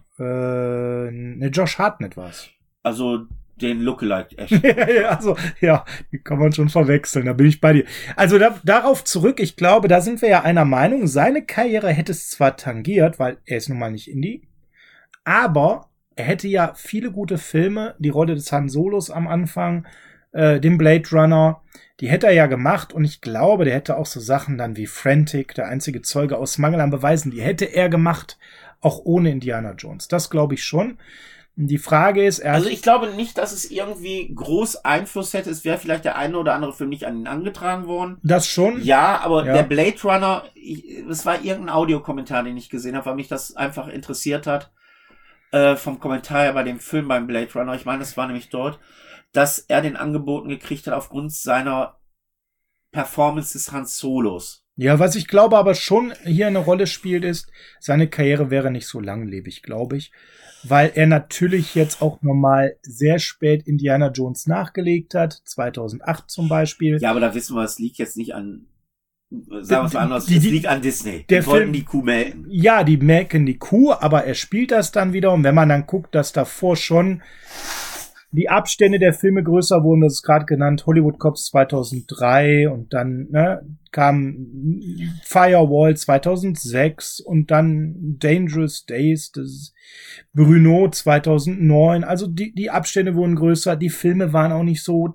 Josh Hartnett war's. Also den Lookalike Ashton. Also, ja, die kann man schon verwechseln, da bin ich bei dir. Also darauf zurück, ich glaube, da sind wir ja einer Meinung, seine Karriere hätte es zwar tangiert, weil er ist nun mal nicht Indie, aber er hätte ja viele gute Filme, die Rolle des Han Solos am Anfang, den Blade Runner, die hätte er ja gemacht und ich glaube, der hätte auch so Sachen dann wie Frantic, der einzige Zeuge aus Mangel an Beweisen, die hätte er gemacht, auch ohne Indiana Jones. Das glaube ich schon. Die Frage ist, also ich glaube nicht, dass es irgendwie groß Einfluss hätte. Es wäre vielleicht der eine oder andere Film nicht an ihn angetragen worden. Das schon? Ja, aber der Blade Runner, es war irgendein Audiokommentar, den ich gesehen habe, weil mich das einfach interessiert hat, vom Kommentar her bei dem Film beim Blade Runner. Ich meine, das war nämlich dort, dass er den angeboten gekriegt hat aufgrund seiner Performance des Han Solos. Ja, was ich glaube aber schon hier eine Rolle spielt, ist, seine Karriere wäre nicht so langlebig, glaube ich. Weil er natürlich jetzt auch nochmal sehr spät Indiana Jones nachgelegt hat, 2008 zum Beispiel. Ja, aber da wissen wir, es liegt jetzt nicht an, sagen wir es mal anders, es liegt an Disney. Die wollten die Kuh melken. Ja, die melken die Kuh, aber er spielt das dann wieder. Und wenn man dann guckt, dass davor schon die Abstände der Filme größer wurden, das ist gerade genannt, Hollywood Cops 2003 und dann kam Firewall 2006 und dann Dangerous Days, das ist Bruno 2009. Also die Abstände wurden größer, die Filme waren auch nicht so.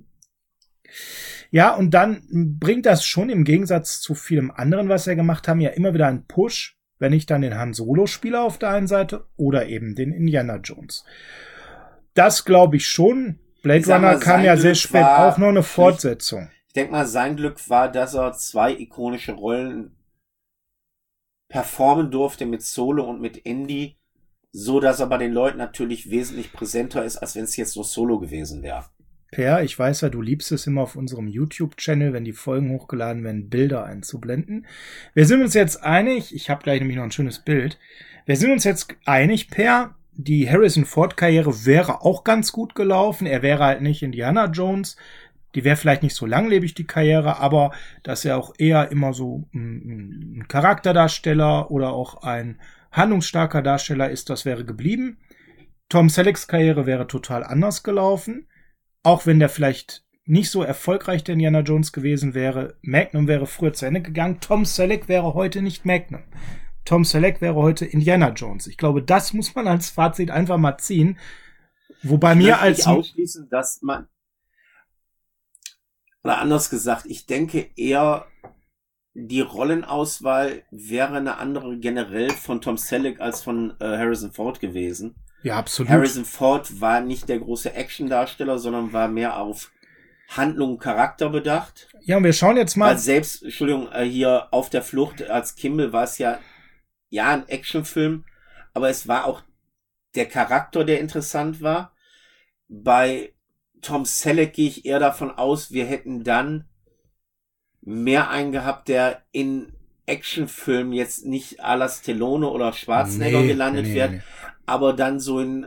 Ja, und dann bringt das schon im Gegensatz zu vielem anderen, was er gemacht haben, ja immer wieder einen Push, wenn ich dann den Han Solo spiele auf der einen Seite oder eben den Indiana Jones. Das glaube ich schon. Blade Runner kam ja sehr spät, auch noch eine Fortsetzung. Ich denke mal, sein Glück war, dass er 2 ikonische Rollen performen durfte mit Solo und mit Indy, so dass er bei den Leuten natürlich wesentlich präsenter ist, als wenn es jetzt nur Solo gewesen wäre. Per, ich weiß ja, du liebst es immer auf unserem YouTube-Channel, wenn die Folgen hochgeladen werden, Bilder einzublenden. Wir sind uns jetzt einig, ich habe gleich nämlich noch ein schönes Bild, wir sind uns jetzt einig, Per, die Harrison-Ford-Karriere wäre auch ganz gut gelaufen. Er wäre halt nicht Indiana Jones. Die wäre vielleicht nicht so langlebig, die Karriere, aber dass er auch eher immer so ein Charakterdarsteller oder auch ein handlungsstarker Darsteller ist, das wäre geblieben. Tom Sellecks Karriere wäre total anders gelaufen, auch wenn der vielleicht nicht so erfolgreich der Indiana Jones gewesen wäre. Magnum wäre früher zu Ende gegangen. Tom Selleck wäre heute nicht Magnum. Tom Selleck wäre heute Indiana Jones. Ich glaube, das muss man als Fazit einfach mal ziehen. Wobei mir als... Ich ausschließen, dass man... Oder anders gesagt, ich denke eher, die Rollenauswahl wäre eine andere generell von Tom Selleck als von Harrison Ford gewesen. Ja, absolut. Harrison Ford war nicht der große Actiondarsteller, sondern war mehr auf Handlung, Charakter bedacht. Ja, und wir schauen jetzt mal... Weil selbst, Entschuldigung, hier Auf der Flucht als Kimmel war es ja ein Actionfilm, aber es war auch der Charakter, der interessant war. Bei Tom Selleck gehe ich eher davon aus, wir hätten dann mehr einen gehabt, der in Actionfilmen jetzt nicht à la Stallone oder Schwarzenegger gelandet wird, aber dann so in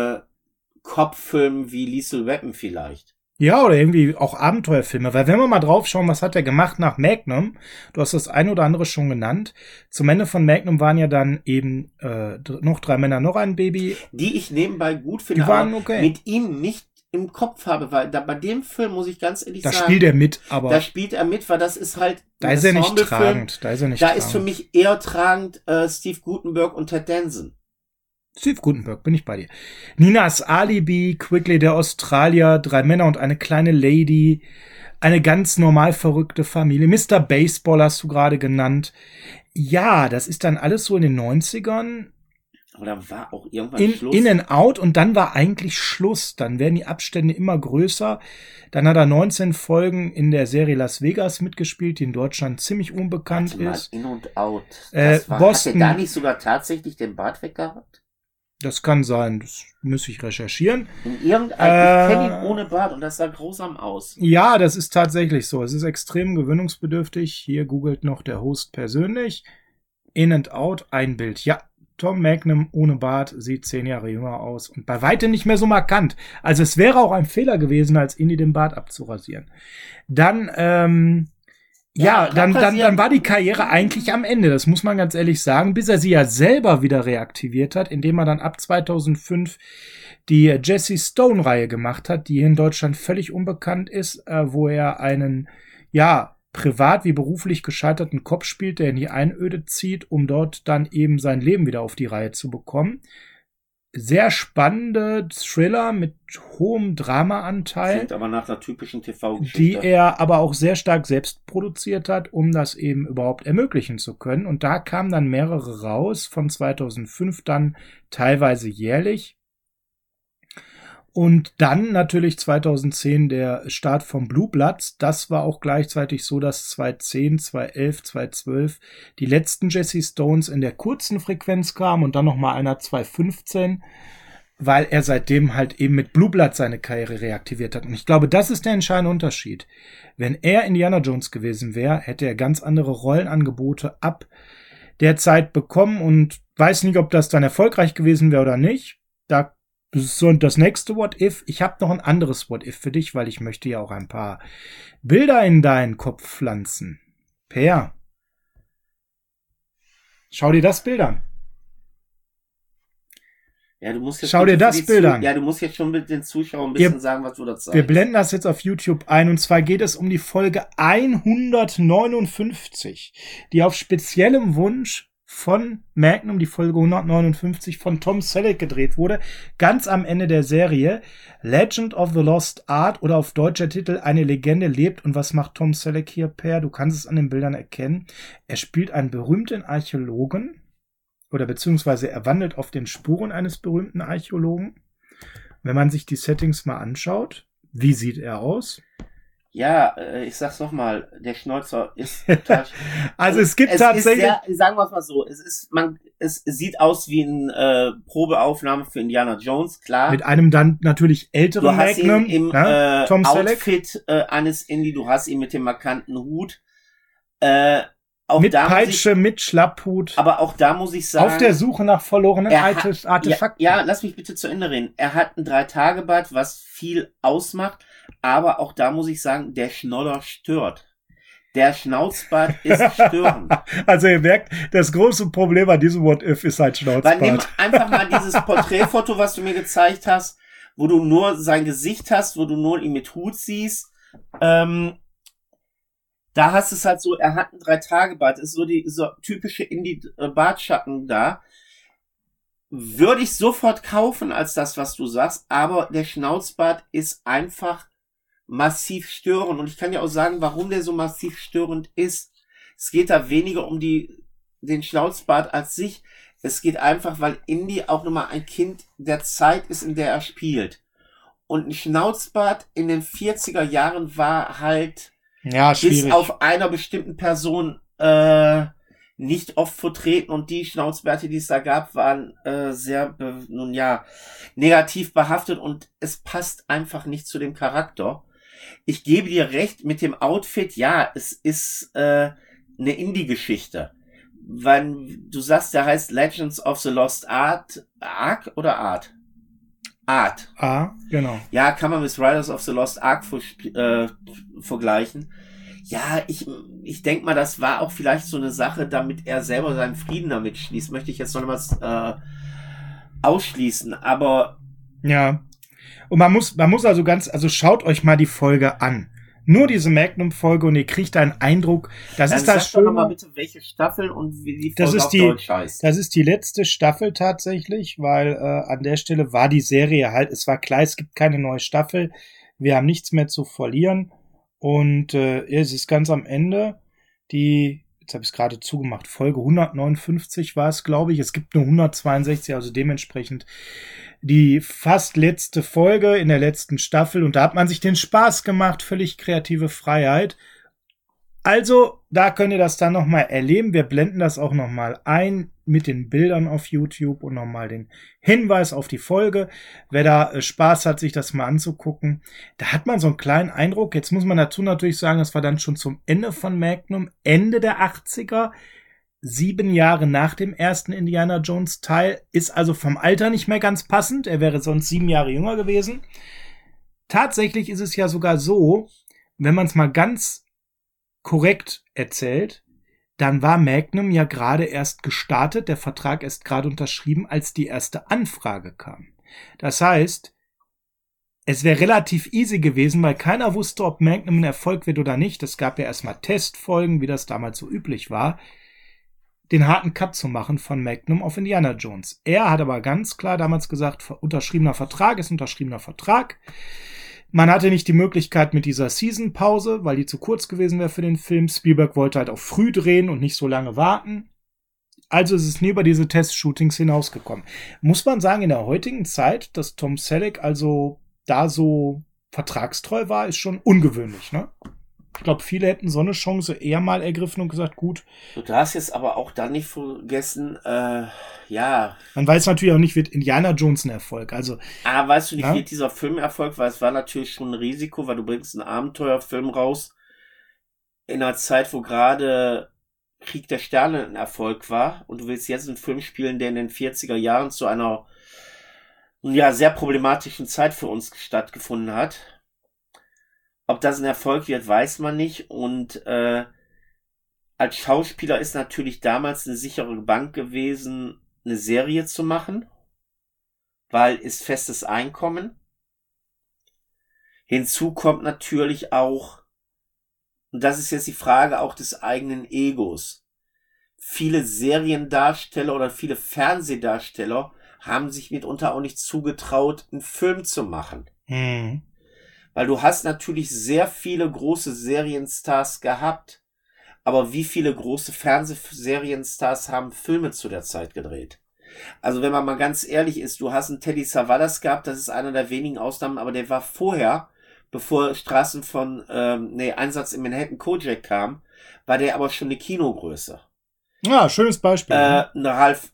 Cop-Filmen wie Lethal Weapon vielleicht. Ja, oder irgendwie auch Abenteuerfilme. Weil wenn wir mal drauf schauen, was hat er gemacht nach Magnum? Du hast das ein oder andere schon genannt. Zum Ende von Magnum waren ja dann eben noch 3 Männer, noch ein Baby. Die ich nebenbei gut finde, die waren aber okay. mit ihm nicht im Kopf habe, weil bei dem Film muss ich ganz ehrlich sagen. Da spielt er mit, aber... Da spielt er mit, weil das ist halt... Da ist er nicht tragend. Da ist für mich eher tragend Steve Guttenberg und Ted Danson. Steve Guttenberg, bin ich bei dir. Ninas Alibi, Quigley der Australier, 3 Männer und eine kleine Lady, eine ganz normal verrückte Familie. Mr. Baseball hast du gerade genannt. Ja, das ist dann alles so in den 90ern. Aber da war auch irgendwann Schluss. In and Out und dann war eigentlich Schluss. Dann werden die Abstände immer größer. Dann hat er 19 Folgen in der Serie Las Vegas mitgespielt, die in Deutschland ziemlich unbekannt ist. In and Out. Boston. Hat er da nicht sogar tatsächlich den Bart weggehabt? Das kann sein, das muss ich recherchieren. Ich kenne ihn ohne Bart und das sah grausam aus. Ja, das ist tatsächlich so. Es ist extrem gewöhnungsbedürftig. Hier googelt noch der Host persönlich. In and Out, ein Bild. Ja, Tom Magnum ohne Bart sieht 10 Jahre jünger aus und bei weitem nicht mehr so markant. Also es wäre auch ein Fehler gewesen, als Indy den Bart abzurasieren. Dann, dann war die Karriere eigentlich am Ende, das muss man ganz ehrlich sagen, bis er sie ja selber wieder reaktiviert hat, indem er dann ab 2005 die Jesse Stone-Reihe gemacht hat, die hier in Deutschland völlig unbekannt ist, wo er einen, privat wie beruflich gescheiterten Kopf spielt, der in die Einöde zieht, um dort dann eben sein Leben wieder auf die Reihe zu bekommen. Sehr spannende Thriller mit hohem Drama-Anteil. Klingt aber nach einer typischen TV-Geschichte. Die er aber auch sehr stark selbst produziert hat, um das eben überhaupt ermöglichen zu können. Und da kamen dann mehrere raus, von 2005 dann teilweise jährlich. Und dann natürlich 2010 der Start von Blue Bloods. Das war auch gleichzeitig so, dass 2010, 2011, 2012 die letzten Jesse Stones in der kurzen Frequenz kamen und dann nochmal einer 2015, weil er seitdem halt eben mit Blue Blood seine Karriere reaktiviert hat. Und ich glaube, das ist der entscheidende Unterschied. Wenn er Indiana Jones gewesen wäre, hätte er ganz andere Rollenangebote ab der Zeit bekommen und weiß nicht, ob das dann erfolgreich gewesen wäre oder nicht. Das ist so das nächste What If. Ich habe noch ein anderes What If für dich, weil ich möchte ja auch ein paar Bilder in deinen Kopf pflanzen. Per, schau dir das Bild an. Ja, du musst jetzt schau dir das Bild an. Ja, du musst jetzt schon mit den Zuschauern ein bisschen sagen, was du da zeigst. Wir blenden das jetzt auf YouTube ein und zwar geht es um die Folge 159, die auf speziellem Wunsch von Magnum, die Folge 159 von Tom Selleck gedreht wurde, ganz am Ende der Serie. Legend of the Lost Art oder auf deutscher Titel Eine Legende lebt. Und was macht Tom Selleck hier, Per? Du kannst es an den Bildern erkennen. Er spielt einen berühmten Archäologen oder beziehungsweise er wandelt auf den Spuren eines berühmten Archäologen. Wenn man sich die Settings mal anschaut, wie sieht er aus? Ja, ich sag's nochmal, der Schnäuzer ist total... Also es gibt tatsächlich... sagen wir es mal so, es sieht aus wie eine Probeaufnahme für Indiana Jones, klar. Mit einem dann natürlich älteren Magnum, ihn im Tom Outfit eines Indie, du hast ihn mit dem markanten Hut. Auch mit Peitsche, mit Schlapphut. Aber auch da muss ich sagen... Auf der Suche nach verlorenen Artefakten. Ja, lass mich bitte zu Ende reden. Er hat ein 3-Tage-Bad, was viel ausmacht. Aber auch da muss ich sagen, der Schnoller stört. Der Schnauzbart ist störend. Also ihr merkt, das große Problem an diesem What If ist halt Schnauzbart. Weil nimm einfach mal dieses Porträtfoto, was du mir gezeigt hast, wo du nur sein Gesicht hast, wo du nur ihn mit Hut siehst. Da hast du es halt so, er hat einen 3-Tage-Bart, ist so typische Indie-Bartschatten da. Würde ich sofort kaufen als das, was du sagst, aber der Schnauzbart ist einfach massiv störend. Und ich kann ja auch sagen, warum der so massiv störend ist. Es geht da weniger um den Schnauzbart als sich. Es geht einfach, weil Indy auch nochmal ein Kind der Zeit ist, in der er spielt. Und ein Schnauzbart in den 40er Jahren war halt bis auf einer bestimmten Person nicht oft vertreten. Und die Schnauzbärte, die es da gab, waren sehr, negativ behaftet. Und es passt einfach nicht zu dem Charakter. Ich gebe dir recht mit dem Outfit, ja, es ist eine Indie-Geschichte. Weil du sagst, der heißt Legends of the Lost Ark oder Art? Art. Genau. Ja, kann man mit Riders of the Lost Ark vergleichen. Ja, ich denke mal, das war auch vielleicht so eine Sache, damit er selber seinen Frieden damit schließt. Möchte ich jetzt noch mal ausschließen, aber ja. Und man muss also also schaut euch mal die Folge an. Nur diese Magnum-Folge und ihr kriegt einen Eindruck. Das ist das Schöne. Sag doch mal bitte, welche Staffel und wie die Folge auf Deutsch heißt. Das ist die letzte Staffel tatsächlich, weil an der Stelle war die Serie halt, es war klar, es gibt keine neue Staffel. Wir haben nichts mehr zu verlieren. Und es ist ganz am Ende jetzt habe ich es gerade zugemacht, Folge 159 war es, glaube ich. Es gibt nur 162, also dementsprechend die fast letzte Folge in der letzten Staffel. Und da hat man sich den Spaß gemacht, völlig kreative Freiheit. Also, da könnt ihr das dann nochmal erleben. Wir blenden das auch nochmal ein mit den Bildern auf YouTube und nochmal den Hinweis auf die Folge. Wer da Spaß hat, sich das mal anzugucken, da hat man so einen kleinen Eindruck. Jetzt muss man dazu natürlich sagen, das war dann schon zum Ende von Magnum, Ende der 80er, 7 Jahre nach dem ersten Indiana Jones Teil, ist also vom Alter nicht mehr ganz passend. Er wäre sonst 7 Jahre jünger gewesen. Tatsächlich ist es ja sogar so, wenn man es mal ganz korrekt erzählt, dann war Magnum ja gerade erst gestartet, der Vertrag ist gerade unterschrieben, als die erste Anfrage kam. Das heißt, es wäre relativ easy gewesen, weil keiner wusste, ob Magnum ein Erfolg wird oder nicht. Es gab ja erstmal Testfolgen, wie das damals so üblich war, den harten Cut zu machen von Magnum auf Indiana Jones. Er hat aber ganz klar damals gesagt, unterschriebener Vertrag ist unterschriebener Vertrag. Man hatte nicht die Möglichkeit mit dieser Season-Pause, weil die zu kurz gewesen wäre für den Film. Spielberg wollte halt auch früh drehen und nicht so lange warten. Also ist es nie über diese Test-Shootings hinausgekommen. Muss man sagen, in der heutigen Zeit, dass Tom Selleck also da so vertragstreu war, ist schon ungewöhnlich, ne? Ich glaube, viele hätten so eine Chance eher mal ergriffen und gesagt, gut. Du darfst jetzt aber auch da nicht vergessen, ja. Man weiß natürlich auch nicht, wird Indiana Jones ein Erfolg. Also, weißt du nicht, wird dieser Film Erfolg, weil es war natürlich schon ein Risiko, weil du bringst einen Abenteuerfilm raus in einer Zeit, wo gerade Krieg der Sterne ein Erfolg war und du willst jetzt einen Film spielen, der in den 40er Jahren zu einer sehr problematischen Zeit für uns stattgefunden hat. Ob das ein Erfolg wird, weiß man nicht. Und als Schauspieler ist natürlich damals eine sichere Bank gewesen, eine Serie zu machen, weil ist festes Einkommen. Hinzu kommt natürlich auch, und das ist jetzt die Frage auch des eigenen Egos. Viele Seriendarsteller oder viele Fernsehdarsteller haben sich mitunter auch nicht zugetraut, einen Film zu machen. Weil du hast natürlich sehr viele große Serienstars gehabt, aber wie viele große Fernsehserienstars haben Filme zu der Zeit gedreht? Also wenn man mal ganz ehrlich ist, du hast einen Teddy Savalas gehabt, das ist einer der wenigen Ausnahmen, aber der war vorher, bevor Straßen von Einsatz in Manhattan Kojak kam, war der aber schon eine Kinogröße. Ja, schönes Beispiel. Ralph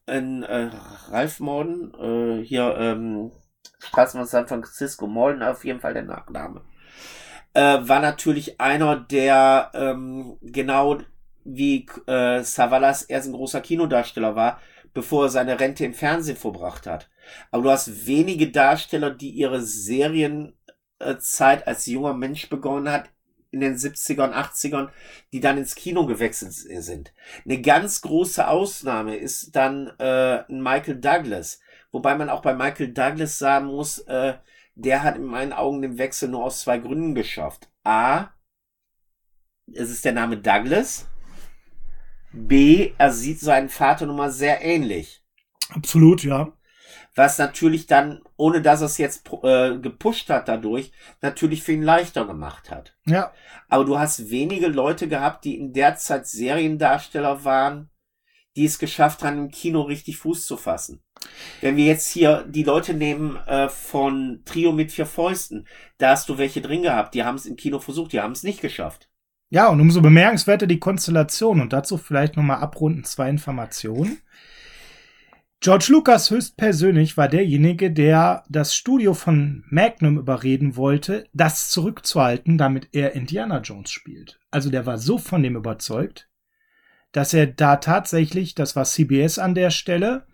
Morden, Straßen von San Francisco, Malden auf jeden Fall der Nachname, war natürlich einer, der genau wie Savalas erst ein großer Kinodarsteller war, bevor er seine Rente im Fernsehen verbracht hat. Aber du hast wenige Darsteller, die ihre Serienzeit als junger Mensch begonnen hat, in den 70ern, 80ern, die dann ins Kino gewechselt sind. Eine ganz große Ausnahme ist dann Michael Douglas. Wobei man auch bei Michael Douglas sagen muss, der hat in meinen Augen den Wechsel nur aus 2 Gründen geschafft. A, es ist der Name Douglas. B, er sieht seinen Vater nun mal sehr ähnlich. Absolut, ja. Was natürlich dann, ohne dass er es jetzt gepusht hat dadurch, natürlich für ihn leichter gemacht hat. Ja. Aber du hast wenige Leute gehabt, die in der Zeit Seriendarsteller waren, die es geschafft haben, im Kino richtig Fuß zu fassen. Wenn wir jetzt hier die Leute nehmen von Trio mit 4 Fäusten, da hast du welche drin gehabt, die haben es im Kino versucht, die haben es nicht geschafft. Ja, und umso bemerkenswerter die Konstellation. Und dazu vielleicht nochmal abrunden 2 Informationen. George Lucas höchstpersönlich war derjenige, der das Studio von Magnum überreden wollte, das zurückzuhalten, damit er Indiana Jones spielt. Also der war so von dem überzeugt, dass er da tatsächlich, das war CBS an der Stelle,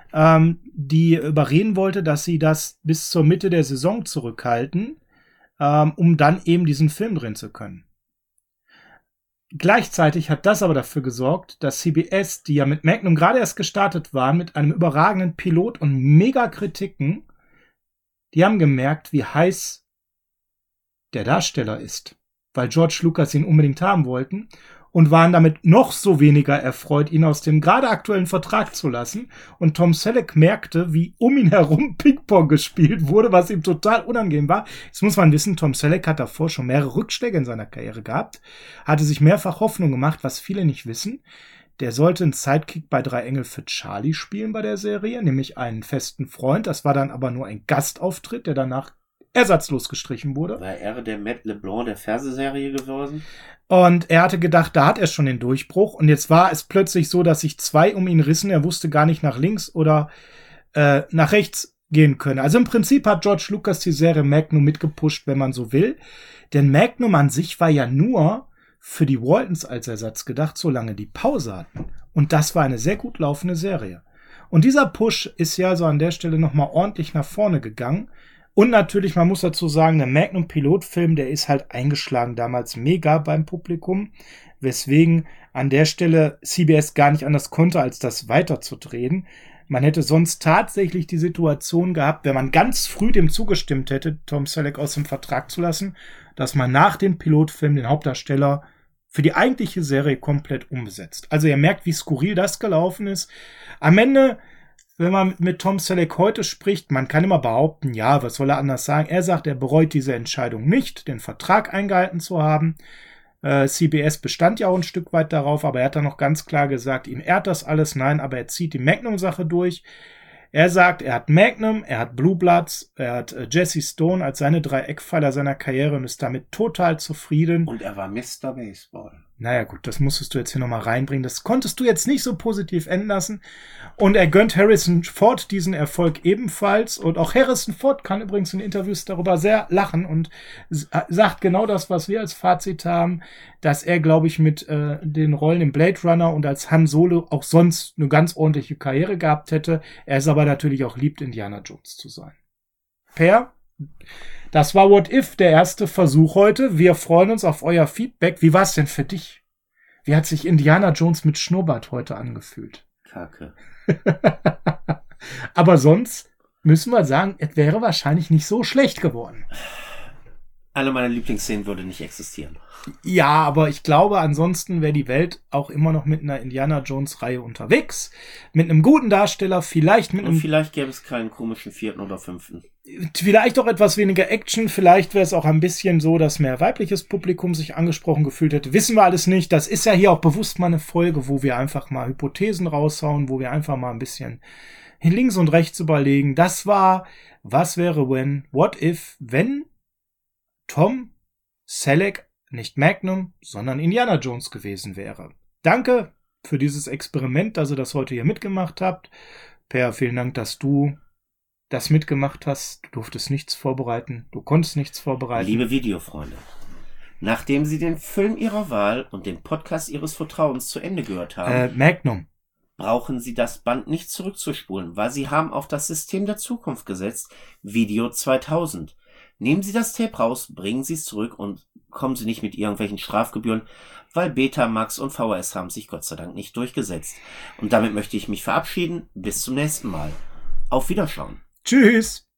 die überreden wollte, dass sie das bis zur Mitte der Saison zurückhalten, um dann eben diesen Film drehen zu können. Gleichzeitig hat das aber dafür gesorgt, dass CBS, die ja mit Magnum gerade erst gestartet waren, mit einem überragenden Pilot und Megakritiken, die haben gemerkt, wie heiß der Darsteller ist, weil George Lucas ihn unbedingt haben wollten und waren damit noch so weniger erfreut, ihn aus dem gerade aktuellen Vertrag zu lassen. Und Tom Selleck merkte, wie um ihn herum Ping-Pong gespielt wurde, was ihm total unangenehm war. Jetzt muss man wissen, Tom Selleck hat davor schon mehrere Rückschläge in seiner Karriere gehabt, hatte sich mehrfach Hoffnung gemacht, was viele nicht wissen. Der sollte einen Sidekick bei 3 Engel für Charlie spielen bei der Serie, nämlich einen festen Freund. Das war dann aber nur ein Gastauftritt, der danach ersatzlos gestrichen wurde. War er der Matt LeBlanc der Fernsehserie geworden? Und er hatte gedacht, da hat er schon den Durchbruch. Und jetzt war es plötzlich so, dass sich 2 um ihn rissen. Er wusste gar nicht nach links oder nach rechts gehen können. Also im Prinzip hat George Lucas die Serie Magnum mitgepusht, wenn man so will. Denn Magnum an sich war ja nur für die Waltons als Ersatz gedacht, solange die Pause hatten. Und das war eine sehr gut laufende Serie. Und dieser Push ist ja so an der Stelle nochmal ordentlich nach vorne gegangen. Und natürlich, man muss dazu sagen, der Magnum-Pilotfilm, der ist halt eingeschlagen damals mega beim Publikum, weswegen an der Stelle CBS gar nicht anders konnte, als das weiterzudrehen. Man hätte sonst tatsächlich die Situation gehabt, wenn man ganz früh dem zugestimmt hätte, Tom Selleck aus dem Vertrag zu lassen, dass man nach dem Pilotfilm den Hauptdarsteller für die eigentliche Serie komplett umbesetzt. Also ihr merkt, wie skurril das gelaufen ist. Am Ende, wenn man mit Tom Selleck heute spricht, man kann immer behaupten, ja, was soll er anders sagen? Er sagt, er bereut diese Entscheidung nicht, den Vertrag eingehalten zu haben. CBS bestand ja auch ein Stück weit darauf, aber er hat dann noch ganz klar gesagt, ihn ehrt das alles, nein, aber er zieht die Magnum-Sache durch. Er sagt, er hat Magnum, er hat Blue Bloods, er hat Jesse Stone als seine 3 Eckpfeiler seiner Karriere und ist damit total zufrieden. Und er war Mr. Baseball. Naja gut, das musstest du jetzt hier nochmal reinbringen. Das konntest du jetzt nicht so positiv enden lassen. Und er gönnt Harrison Ford diesen Erfolg ebenfalls. Und auch Harrison Ford kann übrigens in Interviews darüber sehr lachen und sagt genau das, was wir als Fazit haben, dass er, glaube ich, mit den Rollen im Blade Runner und als Han Solo auch sonst eine ganz ordentliche Karriere gehabt hätte. Er ist aber natürlich auch liebt, Indiana Jones zu sein. Per? Das war What If, der erste Versuch heute. Wir freuen uns auf euer Feedback. Wie war es denn für dich? Wie hat sich Indiana Jones mit Schnurrbart heute angefühlt? Kacke. Aber sonst müssen wir sagen, es wäre wahrscheinlich nicht so schlecht geworden. Alle meine Lieblingsszenen würde nicht existieren. Ja, aber ich glaube, ansonsten wäre die Welt auch immer noch mit einer Indiana Jones-Reihe unterwegs. Mit einem guten Darsteller, vielleicht mit einem... Und vielleicht gäbe es keinen komischen 4. oder 5. Vielleicht auch etwas weniger Action. Vielleicht wäre es auch ein bisschen so, dass mehr weibliches Publikum sich angesprochen gefühlt hätte. Wissen wir alles nicht. Das ist ja hier auch bewusst mal eine Folge, wo wir einfach mal Hypothesen raushauen, wo wir einfach mal ein bisschen links und rechts überlegen. Das war, was wäre what if, wenn Tom Selleck nicht Magnum, sondern Indiana Jones gewesen wäre. Danke für dieses Experiment, dass ihr das heute hier mitgemacht habt. Per, vielen Dank, dass du das mitgemacht hast. Du durftest nichts vorbereiten. Du konntest nichts vorbereiten. Liebe Videofreunde, nachdem Sie den Film Ihrer Wahl und den Podcast Ihres Vertrauens zu Ende gehört haben, Magnum, brauchen Sie das Band nicht zurückzuspulen, weil Sie haben auf das System der Zukunft gesetzt, Video 2000. Nehmen Sie das Tape raus, bringen Sie es zurück und kommen Sie nicht mit irgendwelchen Strafgebühren, weil Betamax und VHS haben sich Gott sei Dank nicht durchgesetzt. Und damit möchte ich mich verabschieden. Bis zum nächsten Mal. Auf Wiederschauen. Tschüss.